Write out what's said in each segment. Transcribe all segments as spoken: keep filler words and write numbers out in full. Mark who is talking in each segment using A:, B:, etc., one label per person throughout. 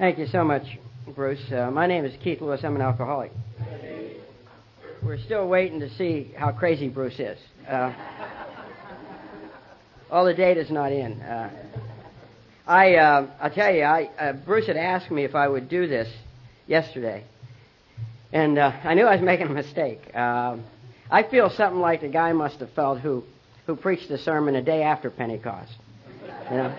A: Thank you so much, Bruce. Uh, my name is Keith Lewis. I'm an alcoholic. We're still waiting to see how crazy Bruce is. Uh, all the data's not in. Uh, I, uh, I'll tell you, I, uh, Bruce had asked me if I would do this yesterday, and uh, I knew I was making a mistake. Uh, I feel something like the guy must have felt who, who preached the sermon a day after Pentecost. You know.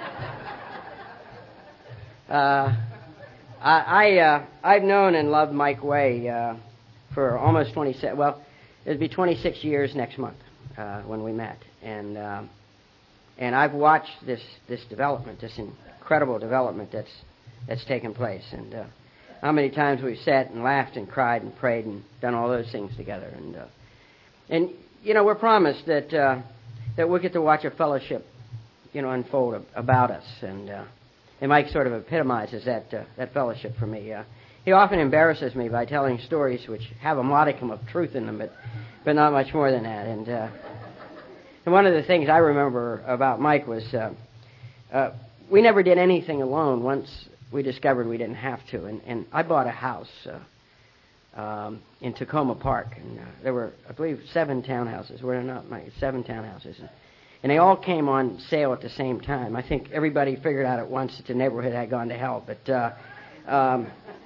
A: Uh, I, I uh, I've known and loved Mike Way uh, for almost twenty-six. Well, it'll be twenty-six years next month uh, when we met, and um, and I've watched this, this development, this incredible development that's that's taken place, and uh, how many times we've sat and laughed and cried and prayed and done all those things together, and uh, and you know we're promised that uh, that we'll get to watch a fellowship, you know, unfold about us, and. Uh, And Mike sort of epitomizes that uh, that fellowship for me. Uh, he often embarrasses me by telling stories which have a modicum of truth in them, but but not much more than that. And uh, and one of the things I remember about Mike was uh, uh, we never did anything alone once we discovered we didn't have to. And, and I bought a house uh, um, in Tacoma Park, and uh, there were, I believe, seven townhouses. Were there not, Mike? Seven townhouses. And, And they all came on sale at the same time. I think everybody figured out at once that the neighborhood had gone to hell. But uh, um,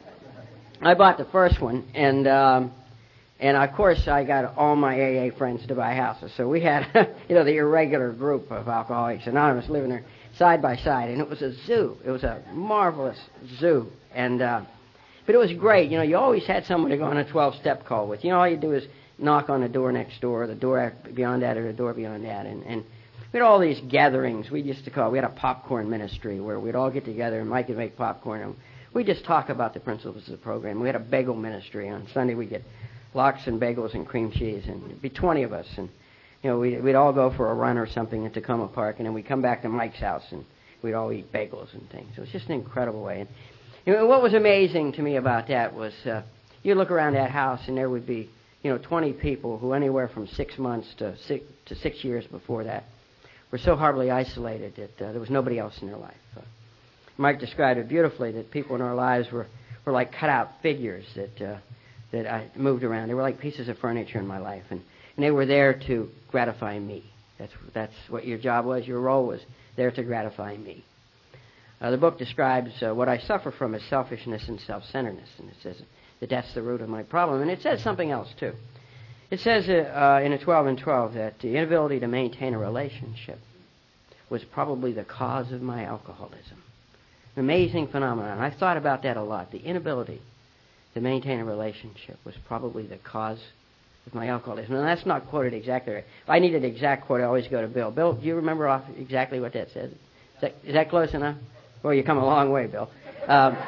A: I bought the first one, and um, and of course I got all my A A friends to buy houses. So we had, you know, the irregular group of Alcoholics Anonymous living there side by side, and it was a zoo. It was a marvelous zoo, and uh, but it was great. You know, you always had someone to go on a twelve-step call with. You know, all you do is knock on the door next door, the door beyond that, or the door beyond that, and and. We had all these gatherings we used to call, we had a popcorn ministry where we'd all get together and Mike would make popcorn and we'd just talk about the principles of the program. We had a bagel ministry. On Sunday we'd get lox and bagels and cream cheese, and it'd be twenty of us, and you know, we'd, we'd all go for a run or something at Tacoma Park, and then we'd come back to Mike's house and we'd all eat bagels and things. It was just an incredible way. And you know, what was amazing to me about that was uh, you look around that house and there would be, you know, twenty people who anywhere from six months to six, to six years before that were so horribly isolated that uh, there was nobody else in their life. Uh, Mike described it beautifully, that people in our lives were, were like cut-out figures that uh, that I moved around. They were like pieces of furniture in my life, and, and they were there to gratify me. That's that's what your job was. Your role was there to gratify me. Uh, the book describes uh, what I suffer from as selfishness and self-centeredness, and it says that that's the root of my problem. And it says something else, too. It says uh, uh, in a twelve and twelve that the inability to maintain a relationship was probably the cause of my alcoholism. An amazing phenomenon. I've thought about that a lot. The inability to maintain a relationship was probably the cause of my alcoholism. And that's not quoted exactly right. If I need an exact quote, I always go to Bill. Bill, do you remember off exactly what that says? Is that, is that close enough? Well, you come a long way, Bill. Um,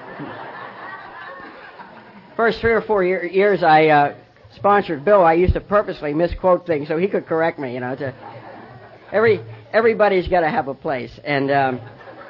A: first three or four year, years I... Uh, sponsored Bill, I used to purposely misquote things so he could correct me. You know, to, every everybody's got to have a place, and um,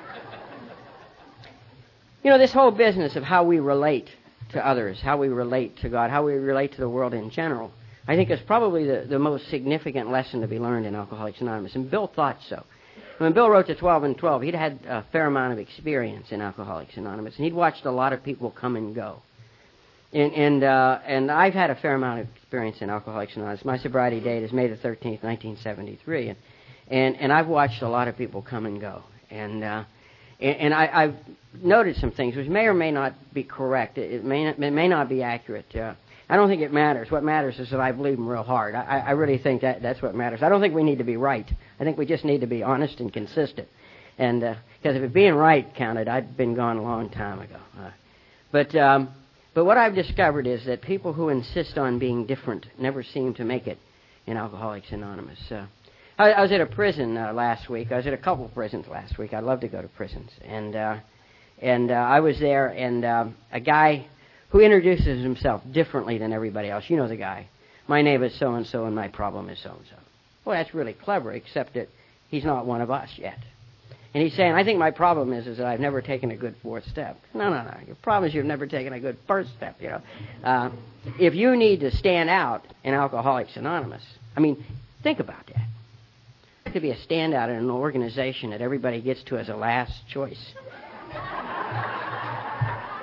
A: you know, this whole business of how we relate to others, how we relate to God, how we relate to the world in general, I think is probably the, the most significant lesson to be learned in Alcoholics Anonymous. And Bill thought so. When Bill wrote the twelve and twelve, he'd had a fair amount of experience in Alcoholics Anonymous, and he'd watched a lot of people come and go. And and, uh, and I've had a fair amount of experience in Alcoholics Anonymous. My sobriety date is May the thirteenth, nineteen seventy-three, and and, and I've watched a lot of people come and go. And uh, and, and I, I've noted some things which may or may not be correct. It, it may not, it may not be accurate. Uh, I don't think it matters. What matters is that I believe them real hard. I, I really think that that's what matters. I don't think we need to be right. I think we just need to be honest and consistent. And because uh, if it being right counted, I'd been gone a long time ago. Uh, but. Um, But what I've discovered is that people who insist on being different never seem to make it in Alcoholics Anonymous. Uh, I, I was at a prison uh, last week. I was at a couple of prisons last week. I love to go to prisons. And uh, and uh, I was there, and um, a guy who introduces himself differently than everybody else. You know the guy. My name is so-and-so, and my problem is so-and-so. Well, that's really clever, except that he's not one of us yet. And he's saying, I think my problem is, is that I've never taken a good fourth step. No, no, no. Your problem is you've never taken a good first step, you know. Uh, if you need to stand out in Alcoholics Anonymous, I mean, think about that. To be a standout in an organization that everybody gets to as a last choice.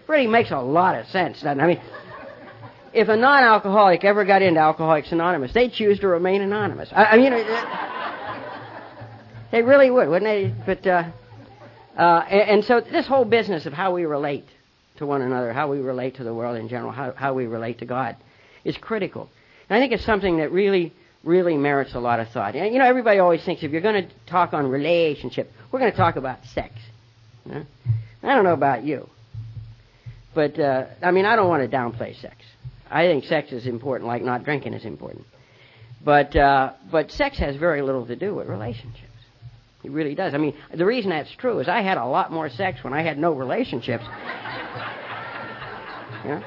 A: really makes a lot of sense, doesn't it? I mean, if a non-alcoholic ever got into Alcoholics Anonymous, they'd choose to remain anonymous. I, I mean, it, it, they really would, wouldn't they? But uh, uh, and, and so this whole business of how we relate to one another, how we relate to the world in general, how, how we relate to God, is critical. And I think it's something that really, really merits a lot of thought. And, you know, everybody always thinks if you're going to talk on relationship, we're going to talk about sex. You know? I don't know about you, but uh, I mean, I don't want to downplay sex. I think sex is important, like not drinking is important. But uh, but sex has very little to do with relationships. It really does. I mean, the reason that's true is I had a lot more sex when I had no relationships. Yeah.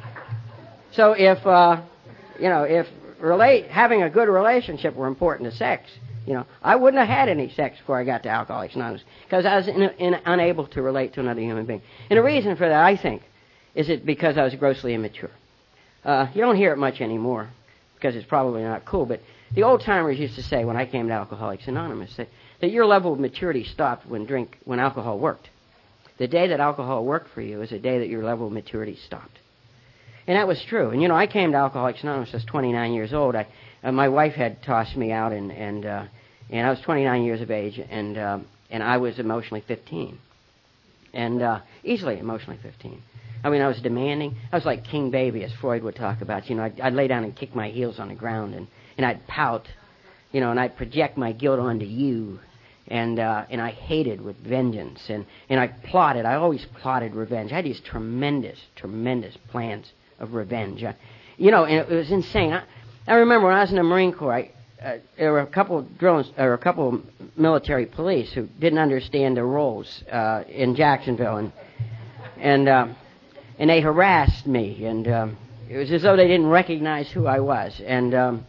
A: So if uh, you know, if relate having a good relationship were important to sex, you know, I wouldn't have had any sex before I got to Alcoholics Anonymous because I was in, in, unable to relate to another human being. And the reason for that, I think, is it because I was grossly immature. Uh, you don't hear it much anymore because it's probably not cool. But the old timers used to say when I came to Alcoholics Anonymous that, that your level of maturity stopped when drink when alcohol worked. The day that alcohol worked for you is the day that your level of maturity stopped. And that was true. And, you know, I came to Alcoholics Anonymous, I was twenty-nine years old. I, uh, my wife had tossed me out, and and, uh, and I was twenty-nine years of age, and uh, and I was emotionally fifteen. And uh, easily emotionally fifteen. I mean, I was demanding. I was like King Baby, as Freud would talk about. You know, I'd, I'd lay down and kick my heels on the ground, and, and I'd pout, you know, and I'd project my guilt onto you. And uh, and I hated with vengeance, and, and I plotted. I always plotted revenge. I had these tremendous, tremendous plans of revenge. I, you know, and it, it was insane. I, I remember when I was in the Marine Corps, I, uh, there were a couple of drills, or a couple of military police who didn't understand their roles uh, in Jacksonville, and and uh, and they harassed me, and um, it was as though they didn't recognize who I was, and. Um,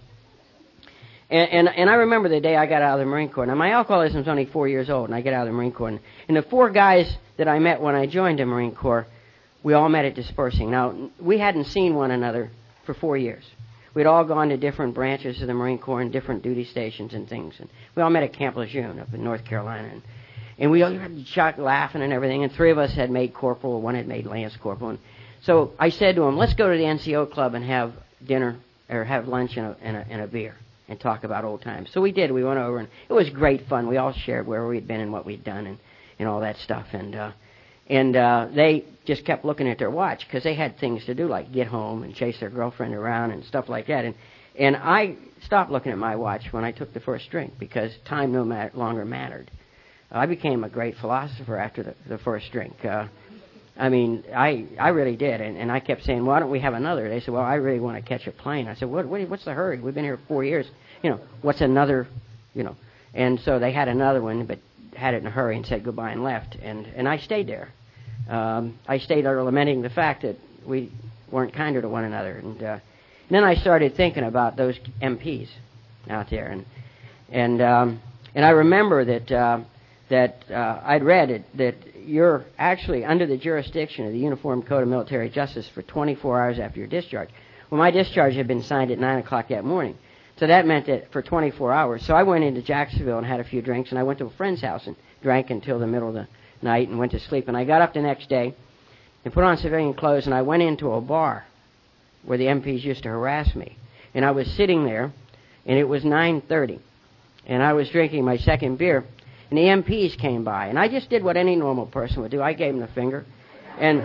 A: And, and and I remember the day I got out of the Marine Corps. Now, my alcoholism was only four years old, and I get out of the Marine Corps. And, and the four guys that I met when I joined the Marine Corps, we all met at dispersing. Now, we hadn't seen one another for four years. We'd all gone to different branches of the Marine Corps and different duty stations and things. And we all met at Camp Lejeune up in North Carolina. And, and we all had shot laughing and everything. And three of us had made corporal. One had made lance corporal. And so I said to him, let's go to the N C O club and have dinner or have lunch and a, and a, and a beer. And talk about old times. So we did. We went over, and it was great fun. We all shared where we'd been and what we'd done and, and all that stuff. And uh, and uh, they just kept looking at their watch because they had things to do, like get home and chase their girlfriend around and stuff like that. And and I stopped looking at my watch when I took the first drink because time no mat- longer mattered. I became a great philosopher after the, the first drink. Uh, I mean, I I really did, and, and I kept saying, why don't we have another? They said, well, I really want to catch a plane. I said, what, what what's the hurry? We've been here four years. You know, what's another, you know? And so they had another one, but had it in a hurry and said goodbye and left. And, and I stayed there. Um, I stayed there lamenting the fact that we weren't kinder to one another. And, uh, and then I started thinking about those M Ps out there. And and um, and I remember that uh, that uh, I'd read it, that you're actually under the jurisdiction of the Uniform Code of Military Justice for twenty-four hours after your discharge. Well, my discharge had been signed at nine o'clock that morning. So that meant that for twenty-four hours. So I went into Jacksonville and had a few drinks, and I went to a friend's house and drank until the middle of the night and went to sleep. And I got up the next day and put on civilian clothes, and I went into a bar where the M Ps used to harass me. And I was sitting there, and it was nine thirty, and I was drinking my second beer, and the M Ps came by. And I just did what any normal person would do. I gave them the finger. And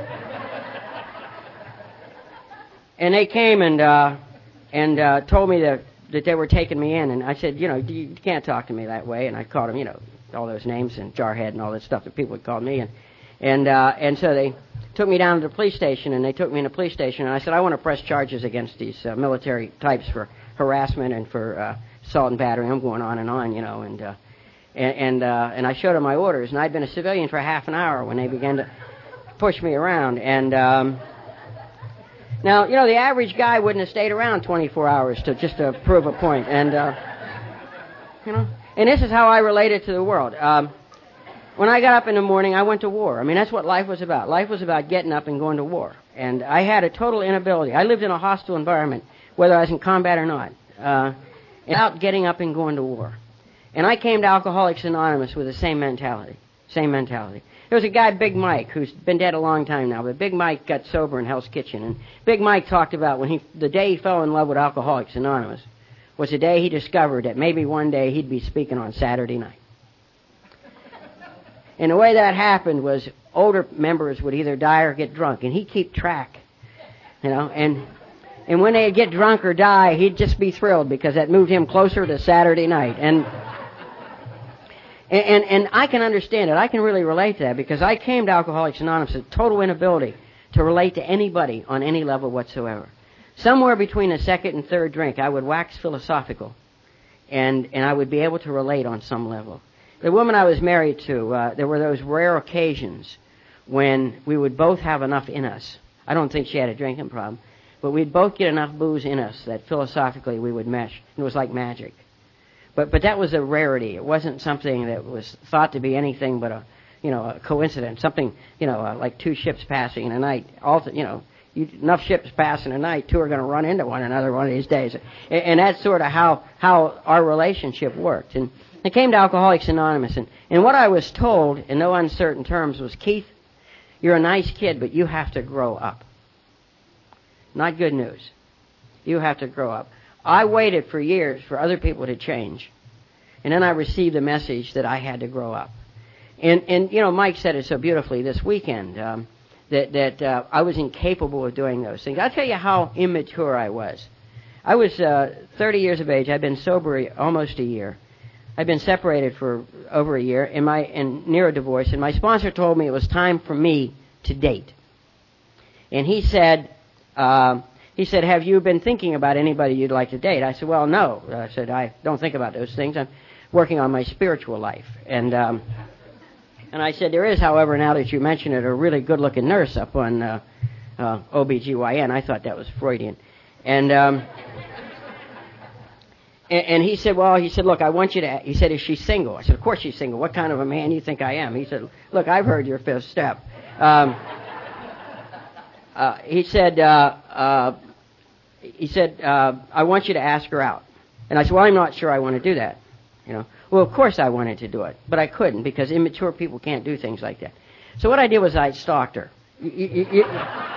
A: and they came and uh, and uh, told me that that they were taking me in, and I said, you know, you can't talk to me that way, and I called them, you know, all those names and jarhead and all that stuff that people had called me, and and uh, and so they took me down to the police station, and they took me in the police station, and I said, I want to press charges against these uh, military types for harassment and for uh, assault and battery. I'm going on and on, you know, and uh, and and, uh, and I showed them my orders, and I'd been a civilian for half an hour when they began to push me around, and um, now, you know, the average guy wouldn't have stayed around twenty-four hours to just to prove a point. And, uh, you know, and this is how I related to the world. Um, when I got up in the morning, I went to war. I mean, that's what life was about. Life was about getting up and going to war. And I had a total inability. I lived in a hostile environment, whether I was in combat or not, uh, without getting up and going to war. And I came to Alcoholics Anonymous with the same mentality, same mentality. There was a guy, Big Mike, who's been dead a long time now, but Big Mike got sober in Hell's Kitchen. And Big Mike talked about when he, the day he fell in love with Alcoholics Anonymous was the day he discovered that maybe one day he'd be speaking on Saturday night. And the way that happened was older members would either die or get drunk, and he'd keep track, you know, and and when they'd get drunk or die, he'd just be thrilled because that moved him closer to Saturday night. And and and, and I can understand it. I can really relate to that because I came to Alcoholics Anonymous with total inability to relate to anybody on any level whatsoever. Somewhere between the second and third drink, I would wax philosophical, and and I would be able to relate on some level. The woman I was married to, uh, there were those rare occasions when we would both have enough in us. I don't think she had a drinking problem, but we'd both get enough booze in us that philosophically we would mesh. It was like magic. But but that was a rarity. It wasn't something that was thought to be anything but a, you know, a coincidence. Something, you know, uh, like two ships passing in a night. All, you know, you, enough ships pass in a night, two are going to run into one another one of these days. And, and that's sort of how, how our relationship worked. And I came to Alcoholics Anonymous, and, and what I was told in no uncertain terms was, Keith, you're a nice kid, but you have to grow up. Not good news. You have to grow up. I waited for years for other people to change, and then I received the message that I had to grow up. And, and you know, Mike said it so beautifully this weekend, um, that, that uh, I was incapable of doing those things. I'll tell you how immature I was. I was uh, thirty years of age. I'd been sober almost a year. I'd been separated for over a year and my and near a divorce, and my sponsor told me it was time for me to date. And he said, uh, he said, have you been thinking about anybody you'd like to date? I said, well, no. I said, I don't think about those things. I'm working on my spiritual life. And um, and I said, there is, however, now that you mention it, a really good-looking nurse up on uh, uh, O B G Y N. I thought that was Freudian. And... Um, And he said, well, he said, look, I want you to, he said, is she single? I said, of course she's single. What kind of a man do you think I am? He said, look, I've heard your fifth step. Um, uh, he said, uh, uh, he said, uh, I want you to ask her out. And I said, well, I'm not sure I want to do that. You know, well, of course I wanted to do it, but I couldn't because immature people can't do things like that. So what I did was I stalked her. You, you, you,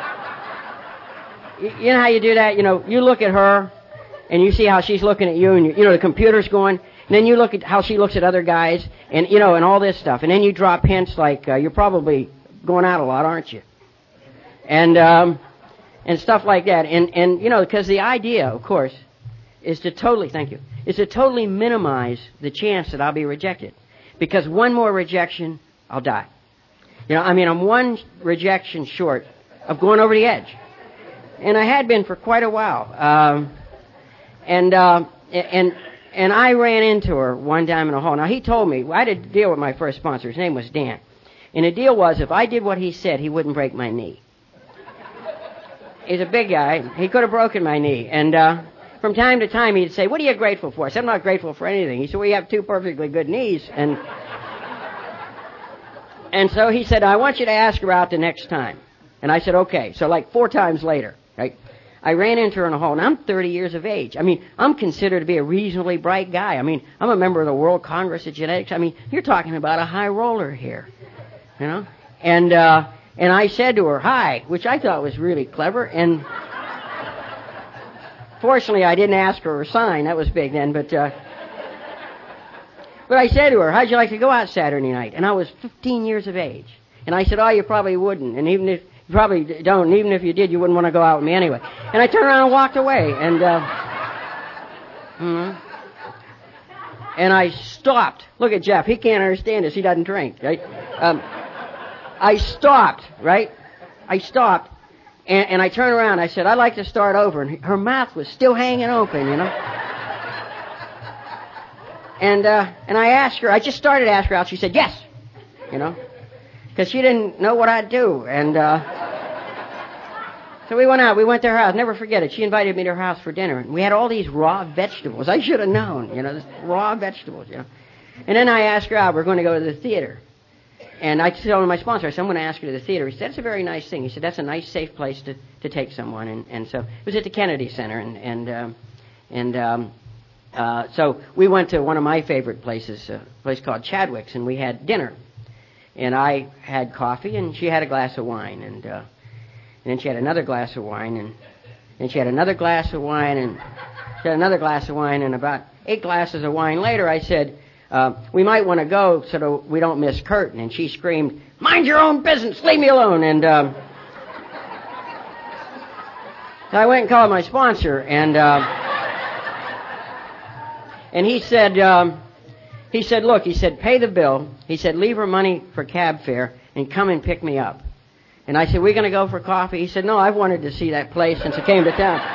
A: you know how you do that? You know, you look at her, and you see how she's looking at you, and you, you know the computer's going. And then you look at how she looks at other guys, and you know, and all this stuff. And then you drop hints like uh, you're probably going out a lot, aren't you? And um, and stuff like that. And and you know, because the idea, of course, is to totally thank you is to totally minimize the chance that I'll be rejected, because one more rejection, I'll die. You know, I mean, I'm one rejection short of going over the edge, and I had been for quite a while. Um, And, uh, and, and I ran into her one time in a hall. Now, he told me, I had a deal with my first sponsor. His name was Dan. And the deal was, if I did what he said, he wouldn't break my knee. He's a big guy. He could have broken my knee. And, uh, from time to time, he'd say, what are you grateful for? I said, I'm not grateful for anything. He said, well, you have two perfectly good knees. And, and so he said, I want you to ask her out the next time. And I said, okay. So like four times later, right? I ran into her in a hall, and I'm thirty years of age. I mean, I'm considered to be a reasonably bright guy. I mean, I'm a member of the World Congress of Genetics. I mean, you're talking about a high roller here, you know? And uh, and I said to her, hi, which I thought was really clever. And fortunately, I didn't ask her her sign. That was big then. But uh, but I said to her, how'd you like to go out Saturday night? And I was fifteen years of age. And I said, oh, you probably wouldn't. And even if you probably don't. And even if you did, you wouldn't want to go out with me anyway. And I turned around and walked away. And uh, mm-hmm. and I stopped. Look at Jeff. He can't understand this. He doesn't drink, right? Um, I stopped, right? I stopped. And, and I turned around. I said, I'd like to start over. And her mouth was still hanging open, you know. And uh, and I asked her. I just started to ask her out. She said, yes, you know. Because she didn't know what I'd do. And uh, so we went out. We went to her house. Never forget it. She invited me to her house for dinner. And we had all these raw vegetables. I should have known, you know, this raw vegetables, you know. And then I asked her out. We're going to go to the theater. And I told my sponsor, I said, I'm going to ask her to the theater. He said, that's a very nice thing. He said, that's a nice, safe place to, to take someone. And, and so it was at the Kennedy Center. And and um, and um, uh, so we went to one of my favorite places, a place called Chadwick's, and we had dinner. and I had coffee, and she had a glass of wine, and, uh, and then she had another glass of wine, and then she had another glass of wine, and she had another glass of wine, and about eight glasses of wine later, I said, uh, we might want to go so that we don't miss curtain. And she screamed, mind your own business, leave me alone. And um, so I went and called my sponsor, and uh, and he said, um, he said, look, he said, pay the bill. He said, leave her money for cab fare and come and pick me up. And I said, we're going to go for coffee? He said, no, I've wanted to see that place since I came to town.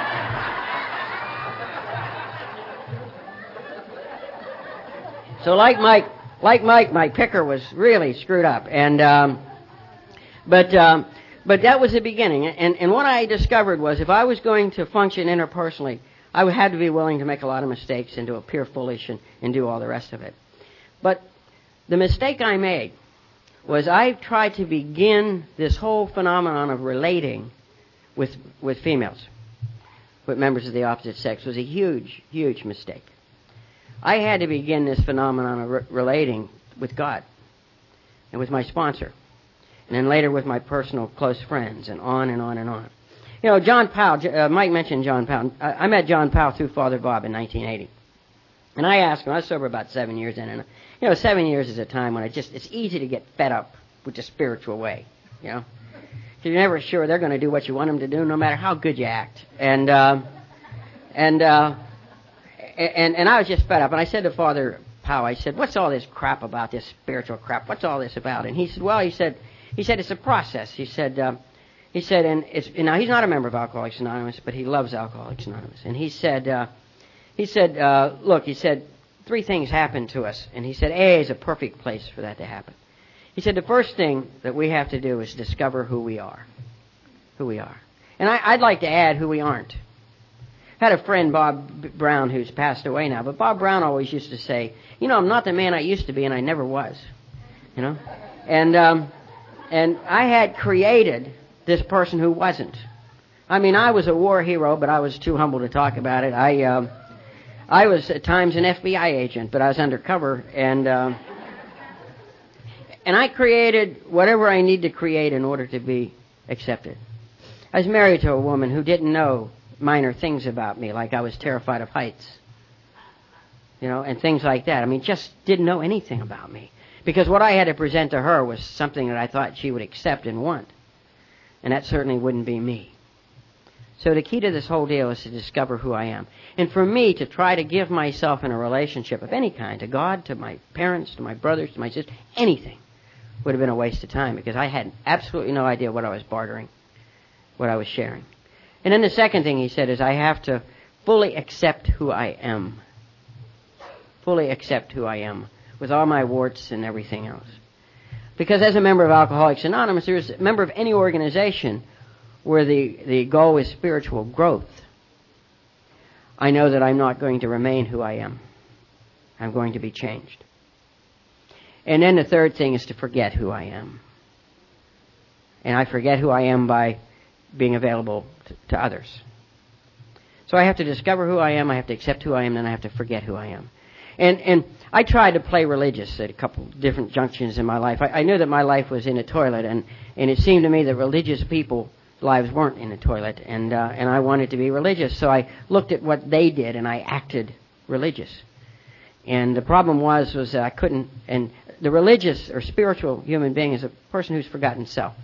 A: So like Mike, like Mike, my picker was really screwed up, and um, but um, but that was the beginning. And and what I discovered was if I was going to function interpersonally, I would have to be willing to make a lot of mistakes and to appear foolish and, and do all the rest of it. But the mistake I made was I tried to begin this whole phenomenon of relating with with females, with members of the opposite sex. It was a huge, huge mistake. I had to begin this phenomenon of re- relating with God and with my sponsor, and then later with my personal close friends, and on and on and on. You know, John Powell, uh, Mike mentioned John Powell. I, I met John Powell through Father Bob in nineteen eighty. And I asked him, I was sober about seven years in, and, you know, seven years is a time when it just, it's easy to get fed up with the spiritual way, you know. You're never sure they're going to do what you want them to do, no matter how good you act. And, uh, and, uh, And, and I was just fed up. And I said to Father Powell, I said, what's all this crap about, this spiritual crap? What's all this about? And he said, well, he said, he said, it's a process. He said, uh, he said, and it's, you know, he's not a member of Alcoholics Anonymous, but he loves Alcoholics Anonymous. And he said, uh, he said, uh, look, he said, three things happen to us. And he said, A A is a perfect place for that to happen. He said, the first thing that we have to do is discover who we are. Who we are. And I, I'd like to add who we aren't. I had a friend, Bob Brown, who's passed away now, but Bob Brown always used to say, you know, I'm not the man I used to be, and I never was, you know. And um, and I had created this person who wasn't. I mean, I was a war hero, but I was too humble to talk about it. I uh, I was at times an F B I agent, but I was undercover, and uh, and I created whatever I need to create in order to be accepted. I was married to a woman who didn't know minor things about me, like I was terrified of heights, you know, and things like that. I mean, just didn't know anything about me. Because what I had to present to her was something that I thought she would accept and want. And that certainly wouldn't be me. So the key to this whole deal is to discover who I am. And for me to try to give myself in a relationship of any kind, to God, to my parents, to my brothers, to my sisters, anything, would have been a waste of time, because I had absolutely no idea what I was bartering, what I was sharing. And then the second thing he said is I have to fully accept who I am. Fully accept who I am, with all my warts and everything else. Because as a member of Alcoholics Anonymous, there's a member of any organization where the, the goal is spiritual growth. I know that I'm not going to remain who I am. I'm going to be changed. And then the third thing is to forget who I am. And I forget who I am by being available to, to others. So I have to discover who I am, I have to accept who I am, then I have to forget who I am. And and I tried to play religious at a couple different junctions in my life. I, I knew that my life was in a toilet, and, and it seemed to me that religious people's lives weren't in a toilet, and uh, and I wanted to be religious. So I looked at what they did, and I acted religious. And the problem was, was that I couldn't, and the religious or spiritual human being is a person who's forgotten self.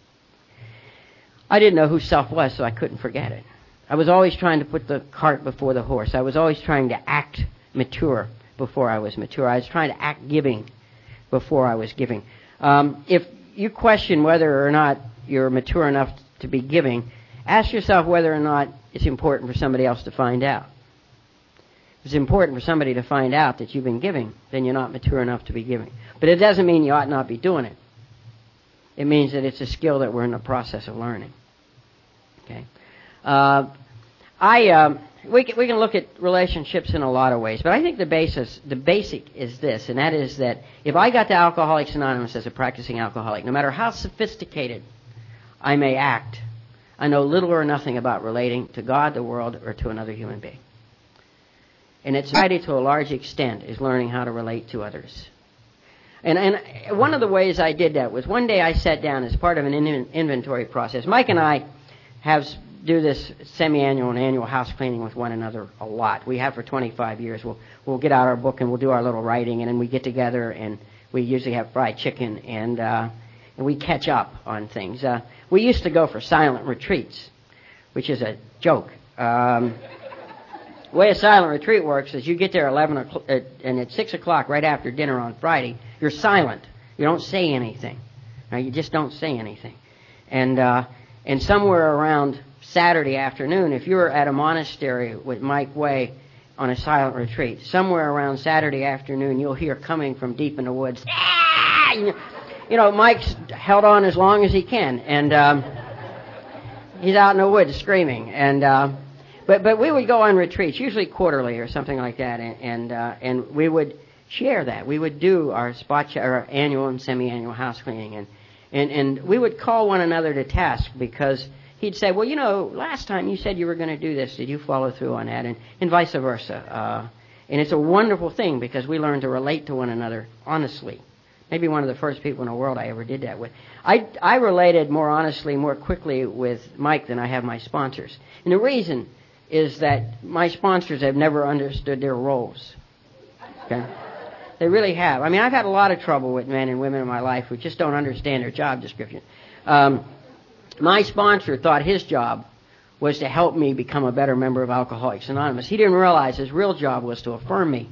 A: I didn't know who self was, so I couldn't forget it. I was always trying to put the cart before the horse. I was always trying to act mature before I was mature. I was trying to act giving before I was giving. Um, if you question whether or not you're mature enough to be giving, ask yourself whether or not it's important for somebody else to find out. If it's important for somebody to find out that you've been giving, then you're not mature enough to be giving. But it doesn't mean you ought not be doing it. It means that it's a skill that we're in the process of learning. Okay, uh, I um, we can, we can look at relationships in a lot of ways, but I think the basis, the basic is this, and that is that if I got to Alcoholics Anonymous as a practicing alcoholic, no matter how sophisticated I may act, I know little or nothing about relating to God, the world, or to another human being. And it's society, to a large extent, is learning how to relate to others. And, and one of the ways I did that was one day I sat down as part of an in- inventory process. Mike and I have do this semi-annual and annual house cleaning with one another a lot. We have for twenty-five years. We'll we'll get out our book and we'll do our little writing, and then we get together and we usually have fried chicken and uh, and we catch up on things. Uh, we used to go for silent retreats, which is a joke. Um, the way a silent retreat works is you get there at eleven o'clock, uh, and at six o'clock right after dinner on Friday, you're silent. You don't say anything. Right? You just don't say anything. And uh, and somewhere around Saturday afternoon, if you're at a monastery with Mike Way on a silent retreat, somewhere around Saturday afternoon, you'll hear coming from deep in the woods, ah! You know, Mike's held on as long as he can, and um, he's out in the woods screaming. And uh, but but we would go on retreats, usually quarterly or something like that, and and, uh, and we would share that. We would do our spot ch- our annual and semi-annual house cleaning, and, and and we would call one another to task because he'd say, well, you know, last time you said you were going to do this. Did you follow through on that? And, and vice versa. Uh, and it's a wonderful thing because we learn to relate to one another honestly. Maybe one of the first people in the world I ever did that with. I, I related more honestly, more quickly with Mike than I have my sponsors. And the reason is that my sponsors have never understood their roles. Okay? They really have. I mean, I've had a lot of trouble with men and women in my life who just don't understand their job description. Um, my sponsor thought his job was to help me become a better member of Alcoholics Anonymous. He didn't realize his real job was to affirm me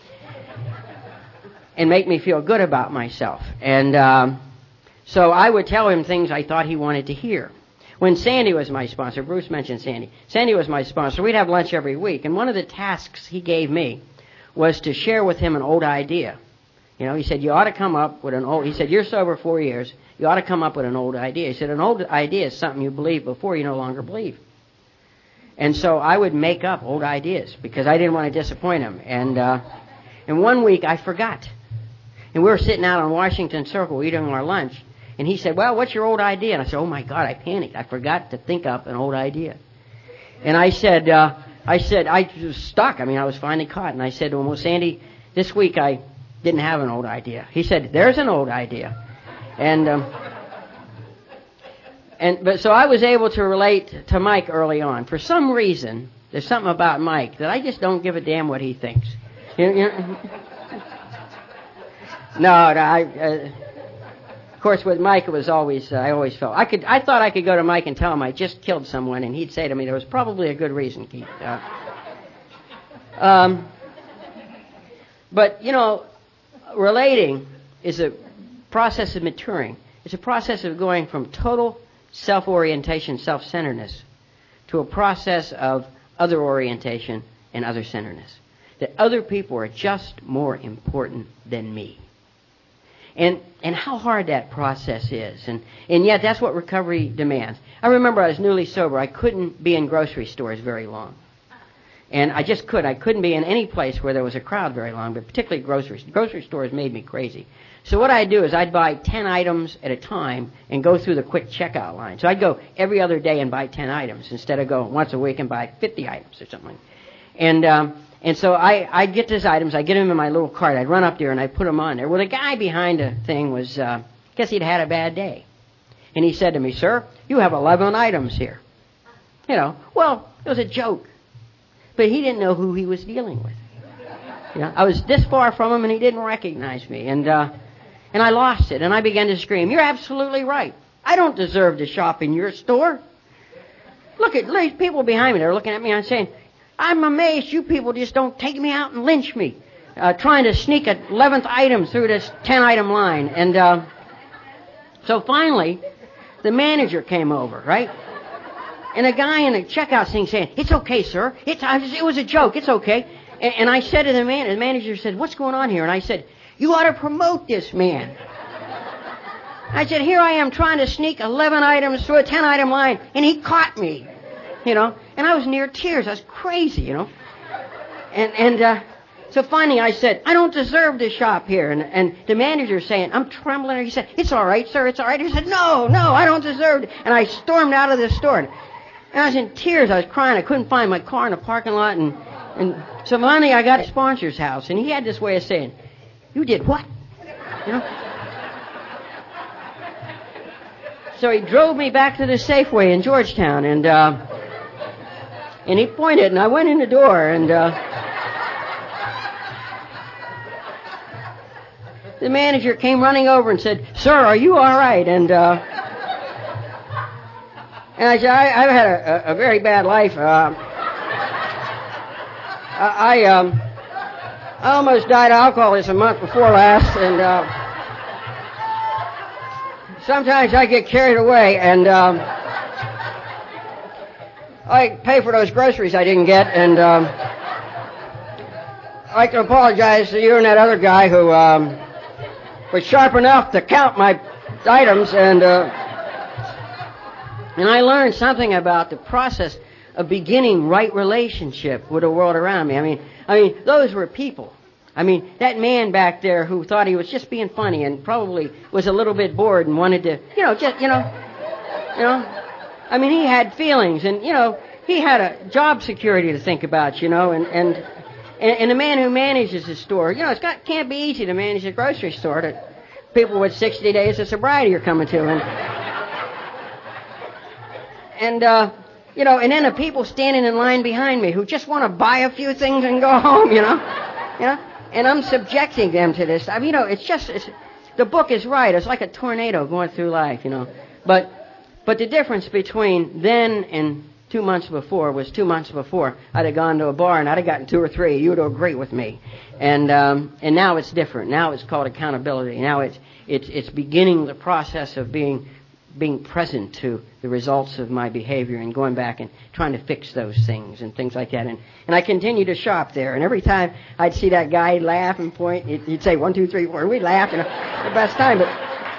A: and make me feel good about myself. And um, so I would tell him things I thought he wanted to hear. When Sandy was my sponsor, Bruce mentioned Sandy. Sandy was my sponsor. We'd have lunch every week. And one of the tasks he gave me was to share with him an old idea. You know, he said, you ought to come up with an old... He said, you're sober four years. You ought to come up with an old idea. He said, an old idea is something you believe before you no longer believe. And so I would make up old ideas because I didn't want to disappoint him. And, uh, and one week I forgot. And we were sitting out on Washington Circle eating our lunch. And he said, well, what's your old idea? And I said, oh, my God, I panicked. I forgot to think up an old idea. And I said, uh, I said, I was stuck. I mean, I was finally caught. And I said to him, well, Sandy, this week I didn't have an old idea. He said, there's an old idea. And, um, and but so I was able to relate to Mike early on. For some reason, there's something about Mike that I just don't give a damn what he thinks. You know, you know? No, no, I, uh, of course, with Mike, it was always, uh, I always felt, I could, I thought I could go to Mike and tell him I just killed someone, and he'd say to me, there was probably a good reason, Keith. Uh, um, but, you know, relating is a process of maturing. It's a process of going from total self-orientation, self-centeredness, to a process of other orientation and other-centeredness. That other people are just more important than me. And and how hard that process is. And, and yet that's what recovery demands. I remember I was newly sober. I couldn't be in grocery stores very long. And I just could. I couldn't be in any place where there was a crowd very long, but particularly groceries. Grocery stores made me crazy. So what I'd do is I'd buy ten items at a time and go through the quick checkout line. So I'd go every other day and buy ten items instead of going once a week and buy fifty items or something. And um, and so I, I'd get these items, I'd get them in my little cart, I'd run up there and I'd put them on there. Well, the guy behind the thing was, uh, I guess he'd had a bad day. And he said to me, sir, you have eleven items here. You know, well, it was a joke. But he didn't know who he was dealing with. You know, I was this far from him and he didn't recognize me. And uh, and I lost it and I began to scream, you're absolutely right. I don't deserve to shop in your store. Look at these people behind me, they're looking at me and I'm saying, I'm amazed you people just don't take me out and lynch me. Uh, trying to sneak an eleventh item through this ten-item line. And uh, so finally, the manager came over, right? And a guy in the checkout thing saying, it's okay, sir. It's, it was a joke. It's okay. And, and I said to the man, the manager said, what's going on here? And I said, you ought to promote this man. I said, here I am trying to sneak eleven items through a ten-item line, and he caught me. You know, and I was near tears. I was crazy, you know. And and uh, so finally I said, I don't deserve to shop here. And and the manager's saying, I'm trembling. He said, it's all right, sir, it's all right. He said, no, no, I don't deserve it. And I stormed out of the store. And I was in tears. I was crying. I couldn't find my car in the parking lot. And, and so finally I got to the sponsor's house. And he had this way of saying, you did what? You know? So he drove me back to the Safeway in Georgetown, and uh, and he pointed, and I went in the door, and uh, the manager came running over and said, "Sir, are you all right?" And uh, and I said, I, "I've had a, a very bad life. Uh, I I, um, I almost died of alcoholism a month before last, and." Uh, Sometimes I get carried away, and um, I pay for those groceries I didn't get, and um, I'd like to apologize to you and that other guy who um, was sharp enough to count my items, and uh, and I learned something about the process of beginning right relationship with the world around me. I mean, I mean, those were people. I mean, that man back there who thought he was just being funny and probably was a little bit bored and wanted to, you know, just, you know, you know. I mean, he had feelings, and, you know, he had a job security to think about, you know, and, and, and, and the man who manages the store, you know, it's got, can't be easy to manage a grocery store that people with sixty days of sobriety are coming to. And, and uh, you know, and then the people standing in line behind me who just want to buy a few things and go home, you know, you know. And I'm subjecting them to this. I mean, you know, it's just, it's, the book is right. It's like a tornado going through life, you know. But but the difference between then and two months before was two months before I'd have gone to a bar and I'd have gotten two or three. You would agree with me. And um, and now it's different. Now it's called accountability. Now it's it's it's beginning the process of being being present to the results of my behavior and going back and trying to fix those things and things like that. And, and I continue to shop there. And every time I'd see that guy laugh and point, he'd, he'd say one, two, three, four, and we'd laugh, you know, the best time. But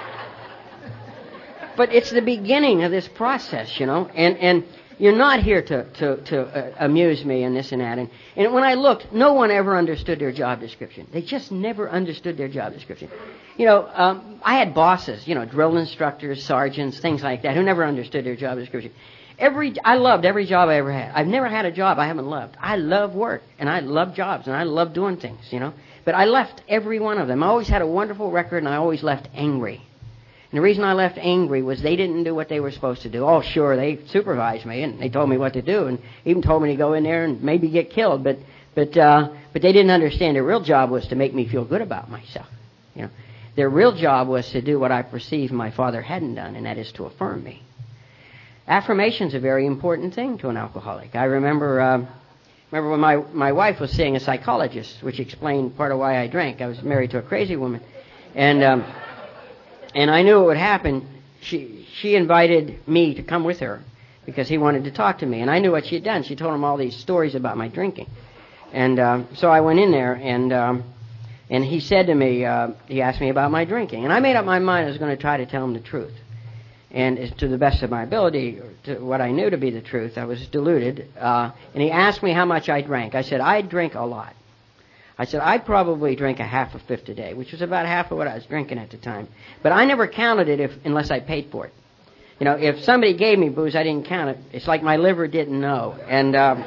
A: but it's the beginning of this process, you know. And and you're not here to to, to uh, amuse me and this and that. And, and when I looked, no one ever understood their job description. They just never understood their job description. You know, um, I had bosses, you know, drill instructors, sergeants, things like that, who never understood their job description. Every, I loved every job I ever had. I've never had a job I haven't loved. I love work, and I love jobs, and I love doing things, you know. But I left every one of them. I always had a wonderful record, and I always left angry. And the reason I left angry was they didn't do what they were supposed to do. Oh, sure, they supervised me, and they told me what to do, and even told me to go in there and maybe get killed. But, but, uh, but they didn't understand their real job was to make me feel good about myself, you know. Their real job was to do what I perceived my father hadn't done, and that is to affirm me. Affirmation's a very important thing to an alcoholic. I remember uh, remember when my, my wife was seeing a psychologist, which explained part of why I drank. I was married to a crazy woman. And um, and I knew it would happen. She, she invited me to come with her because he wanted to talk to me. And I knew what she had done. She told him all these stories about my drinking. And uh, so I went in there, and... Um, And he said to me, uh, he asked me about my drinking. And I made up my mind I was going to try to tell him the truth. And as to the best of my ability, to what I knew to be the truth, I was deluded. Uh, and he asked me how much I drank. I said, I drink a lot. I said, I probably drink a half a fifth a day, which was about half of what I was drinking at the time. But I never counted it if, unless I paid for it. You know, if somebody gave me booze, I didn't count it. It's like my liver didn't know. And... Um,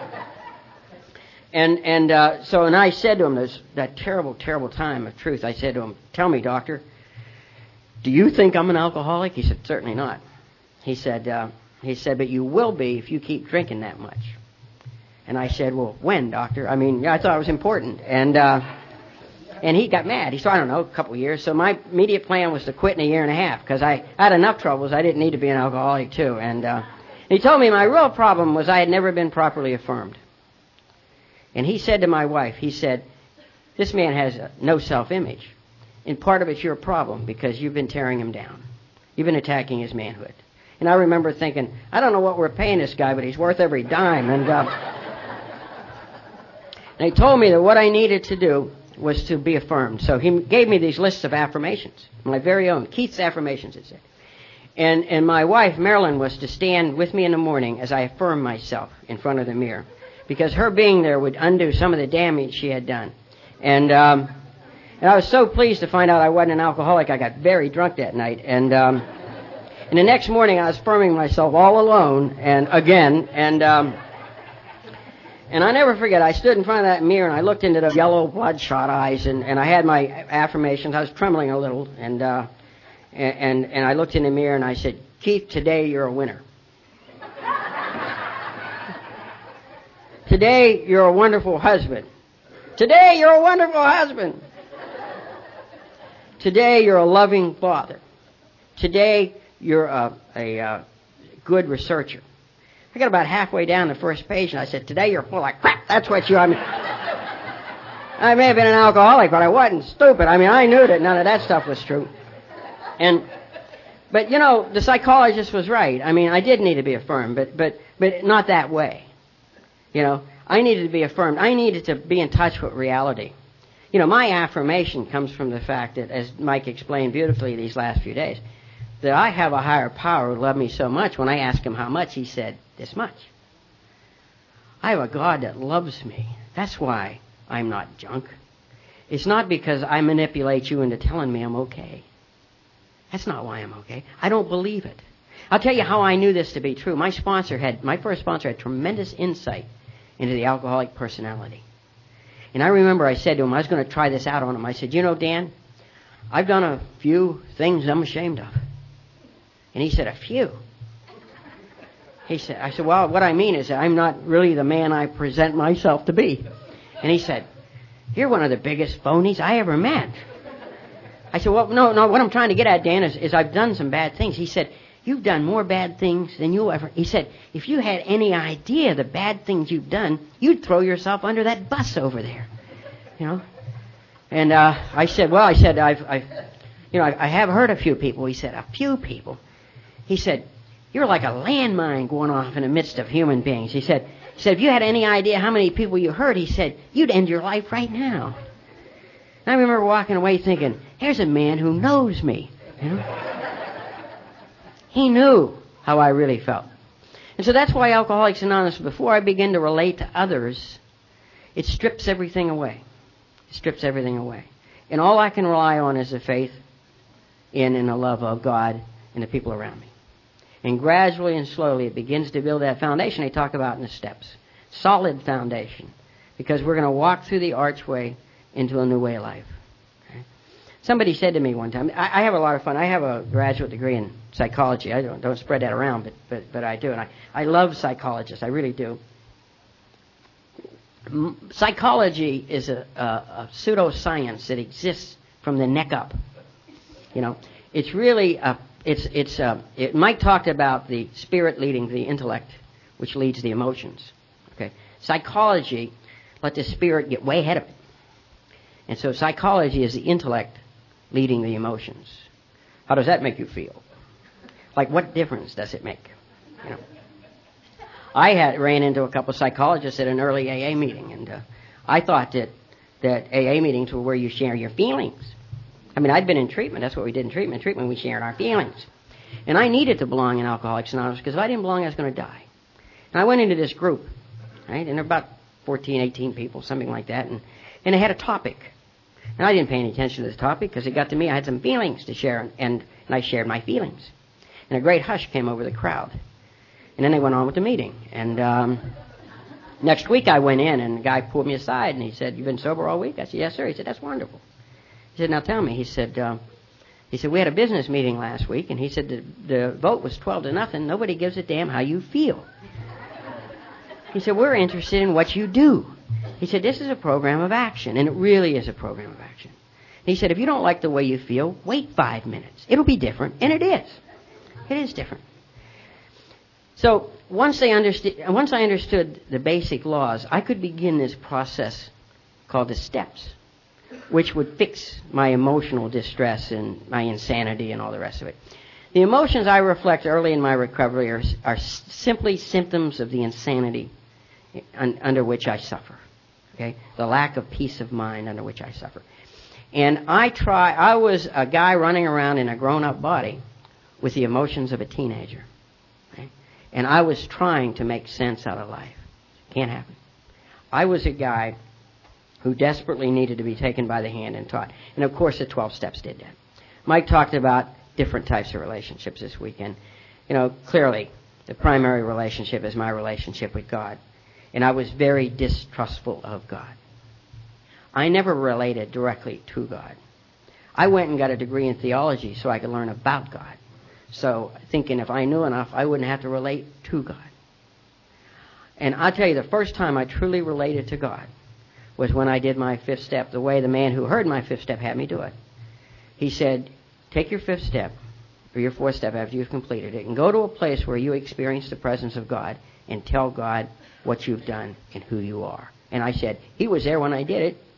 A: And and uh, so, and I said to him, this, that terrible, terrible time of truth, I said to him, tell me, doctor, do you think I'm an alcoholic? He said, certainly not. He said, uh, he said, but you will be if you keep drinking that much. And I said, well, when, doctor? I mean, I thought it was important. And uh, and he got mad. He said, I don't know, a couple of years. So my immediate plan was to quit in a year and a half because I had enough troubles. I didn't need to be an alcoholic, too. And uh, he told me my real problem was I had never been properly affirmed. And he said to my wife, he said, this man has no self-image. And part of it's your problem because you've been tearing him down. You've been attacking his manhood. And I remember thinking, I don't know what we're paying this guy, but he's worth every dime. And, uh, and he told me that what I needed to do was to be affirmed. So he gave me these lists of affirmations, my very own, Keith's affirmations, it said. And, and my wife, Marilyn, was to stand with me in the morning as I affirmed myself in front of the mirror. Because her being there would undo some of the damage she had done. And um, and I was so pleased to find out I wasn't an alcoholic, I got very drunk that night. And um, and the next morning I was affirming myself all alone, and again, and um, And I never forget, I stood in front of that mirror and I looked into the yellow bloodshot eyes, and, and I had my affirmations. I was trembling a little, and, uh, and, and, and I looked in the mirror and I said, Keith, today you're a winner. Today you're a wonderful husband. Today you're a wonderful husband. Today you're a loving father. Today you're a, a, a good researcher. I got about halfway down the first page and I said, today you're full of crap. That's what you are. I mean, I may have been an alcoholic, but I wasn't stupid. I mean, I knew that none of that stuff was true. And, but you know, the psychologist was right. I mean, I did need to be affirmed, but, but, but not that way. You know, I needed to be affirmed. I needed to be in touch with reality. You know, my affirmation comes from the fact that, as Mike explained beautifully these last few days, that I have a higher power who loved me so much. When I asked him how much, he said, this much. I have a God that loves me. That's why I'm not junk. It's not because I manipulate you into telling me I'm okay. That's not why I'm okay. I don't believe it. I'll tell you how I knew this to be true. My sponsor had, my first sponsor had tremendous insight into the alcoholic personality. And I remember I said to him, I was going to try this out on him. I said, you know, Dan, I've done a few things I'm ashamed of. And he said, a few? He said, I said, well, what I mean is that I'm not really the man I present myself to be. And he said, you're one of the biggest phonies I ever met. I said, well, no, no, what I'm trying to get at, Dan, is, is I've done some bad things. He said, you've done more bad things than you ever... He said, if you had any idea the bad things you've done, you'd throw yourself under that bus over there. You know? And uh, I said, well, I said, I've, I've you know, I, I have heard a few people. He said, a few people? He said, you're like a landmine going off in the midst of human beings. He said, he said, if you had any idea how many people you hurt, he said, you'd end your life right now. And I remember walking away thinking, here's a man who knows me. You know? He knew how I really felt. And so that's why Alcoholics Anonymous, before I begin to relate to others, it strips everything away. It strips everything away. And all I can rely on is the faith in and the love of God and the people around me. And gradually and slowly it begins to build that foundation they talk about in the steps. Solid foundation. Because we're going to walk through the archway into a new way of life. Okay? Somebody said to me one time, I, I have a lot of fun. I have a graduate degree in psychology. I don't, don't spread that around, but, but, but I do. And I, I love psychologists. I really do. M- psychology is a, a, a pseudoscience that exists from the neck up. You know, it's really a It's it's uh, it, Mike talked about the spirit leading the intellect, which leads the emotions. Okay, psychology let the spirit get way ahead of it, and so psychology is the intellect leading the emotions. How does that make you feel? Like, what difference does it make? You know, I had ran into a couple of psychologists at an early A A meeting, and uh, I thought that that A A meetings were where you share your feelings. I mean, I'd been in treatment. That's what we did in treatment. In treatment, we shared our feelings. And I needed to belong in Alcoholics Anonymous because if I didn't belong, I was going to die. And I went into this group, right? And there were about fourteen, eighteen people, something like that. And, and they had a topic. And I didn't pay any attention to this topic because it got to me. I had some feelings to share, and, and, and I shared my feelings. And a great hush came over the crowd. And then they went on with the meeting. And um, next week I went in, and the guy pulled me aside, and he said, "You've been sober all week?" I said, "Yes, sir." He said, "That's wonderful." He said, "Now tell me." He said, uh, he said, "We had a business meeting last week," and he said the, the vote was twelve to nothing. Nobody gives a damn how you feel. He said, "We're interested in what you do." He said, "This is a program of action," and it really is a program of action. He said, "If you don't like the way you feel, wait five minutes. It'll be different," and it is. It is different. So once they understood, once I understood the basic laws, I could begin this process called the steps, which would fix my emotional distress and my insanity and all the rest of it. The emotions I reflect early in my recovery are, are simply symptoms of the insanity un, under which I suffer. Okay, the lack of peace of mind under which I suffer. And I try. I was a guy running around in a grown-up body with the emotions of a teenager. Okay? And I was trying to make sense out of life. Can't happen. I was a guy who desperately needed to be taken by the hand and taught. And of course the twelve steps did that. Mike talked about different types of relationships this weekend. You know, clearly the primary relationship is my relationship with God. and I was very distrustful of God. I never related directly to God. I went and got a degree in theology so I could learn about God. So thinking if I knew enough, I wouldn't have to relate to God. And I'll tell you, the first time I truly related to God was when I did my fifth step, the way the man who heard my fifth step had me do it. He said, take your fifth step, or your fourth step after you've completed it, and go to a place where you experience the presence of God and tell God what you've done and who you are. And I said, he was there when I did it.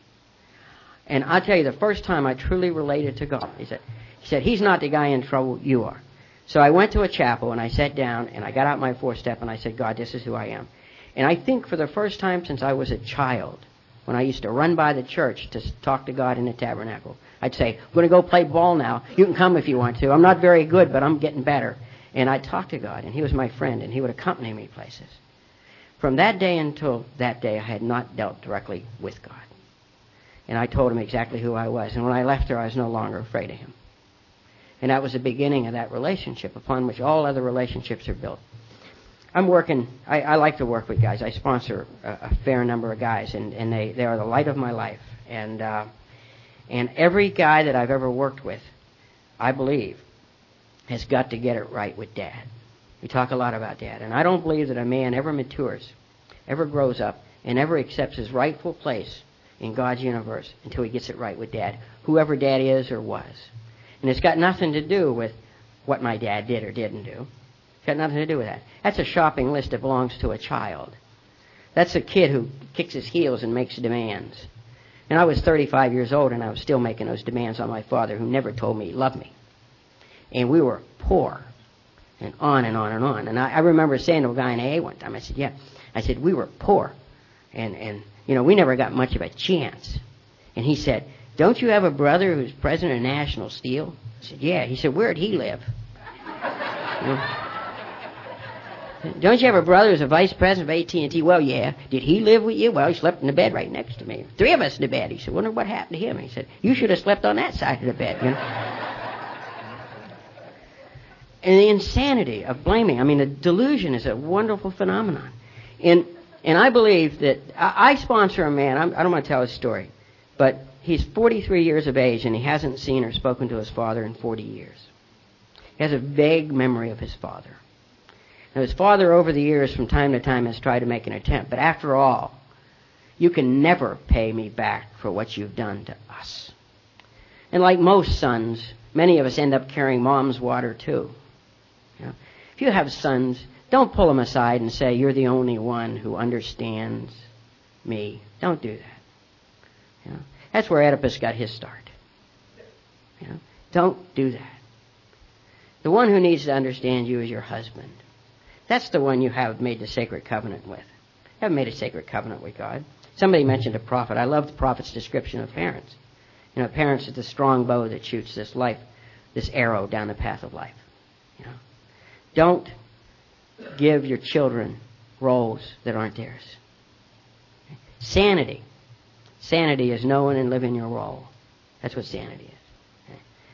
A: And I'll tell you, the first time I truly related to God, he said, he said, he's not the guy in trouble, you are. So I went to a chapel and I sat down and I got out my fourth step and I said, God, this is who I am. And I think for the first time since I was a child, when I used to run by the church to talk to God in the tabernacle, I'd say, I'm going to go play ball now. You can come if you want to. I'm not very good, but I'm getting better. And I'd talk to God, and he was my friend, and he would accompany me places. From that day until that day, I had not dealt directly with God. And I told him exactly who I was. And when I left there, I was no longer afraid of him. And that was the beginning of that relationship upon which all other relationships are built. I'm working, I, I like to work with guys. I sponsor a, a fair number of guys, and, and they, they are the light of my life. And uh, and every guy that I've ever worked with, I believe, has got to get it right with Dad. We talk a lot about Dad. And I don't believe that a man ever matures, ever grows up, and ever accepts his rightful place in God's universe until he gets it right with Dad, whoever Dad is or was. And it's got nothing to do with what my dad did or didn't do. It's got nothing to do with that. That's a shopping list that belongs to a child. That's a kid who kicks his heels and makes demands. And I was thirty-five years old, and I was still making those demands on my father, who never told me he loved me. And we were poor, and on and on and on. And I, I remember saying to a guy in A A one time, I said, yeah, I said, we were poor, and, and you know, we never got much of a chance. And he said, don't you have a brother who's president of National Steel? I said, yeah. He said, where'd he live? You know? Don't you have a brother who's a vice president of A T and T? Well, yeah. Did he live with you? Well, he slept in the bed right next to me. Three of us in the bed. He said, wonder what happened to him. He said, you should have slept on that side of the bed, you know. And the insanity of blaming. I mean, the delusion is a wonderful phenomenon. And and I believe that I, I sponsor a man. I'm, I don't want to tell his story, but he's forty-three years of age, and he hasn't seen or spoken to his father in forty years. He has a vague memory of his father. Now, his father, over the years, from time to time, has tried to make an attempt. But after all, you can never pay me back for what you've done to us. And like most sons, many of us end up carrying mom's water, too. You know, if you have sons, don't pull them aside and say, you're the only one who understands me. Don't do that. You know, that's where Oedipus got his start. You know, don't do that. The one who needs to understand you is your husband. That's the one you have made the sacred covenant with. You haven't made a sacred covenant with God. Somebody mentioned a prophet. I love the prophet's description of parents. You know, parents are the strong bow that shoots this life, this arrow down the path of life. You know, don't give your children roles that aren't theirs. Sanity. Sanity is knowing and living your role. That's what sanity is.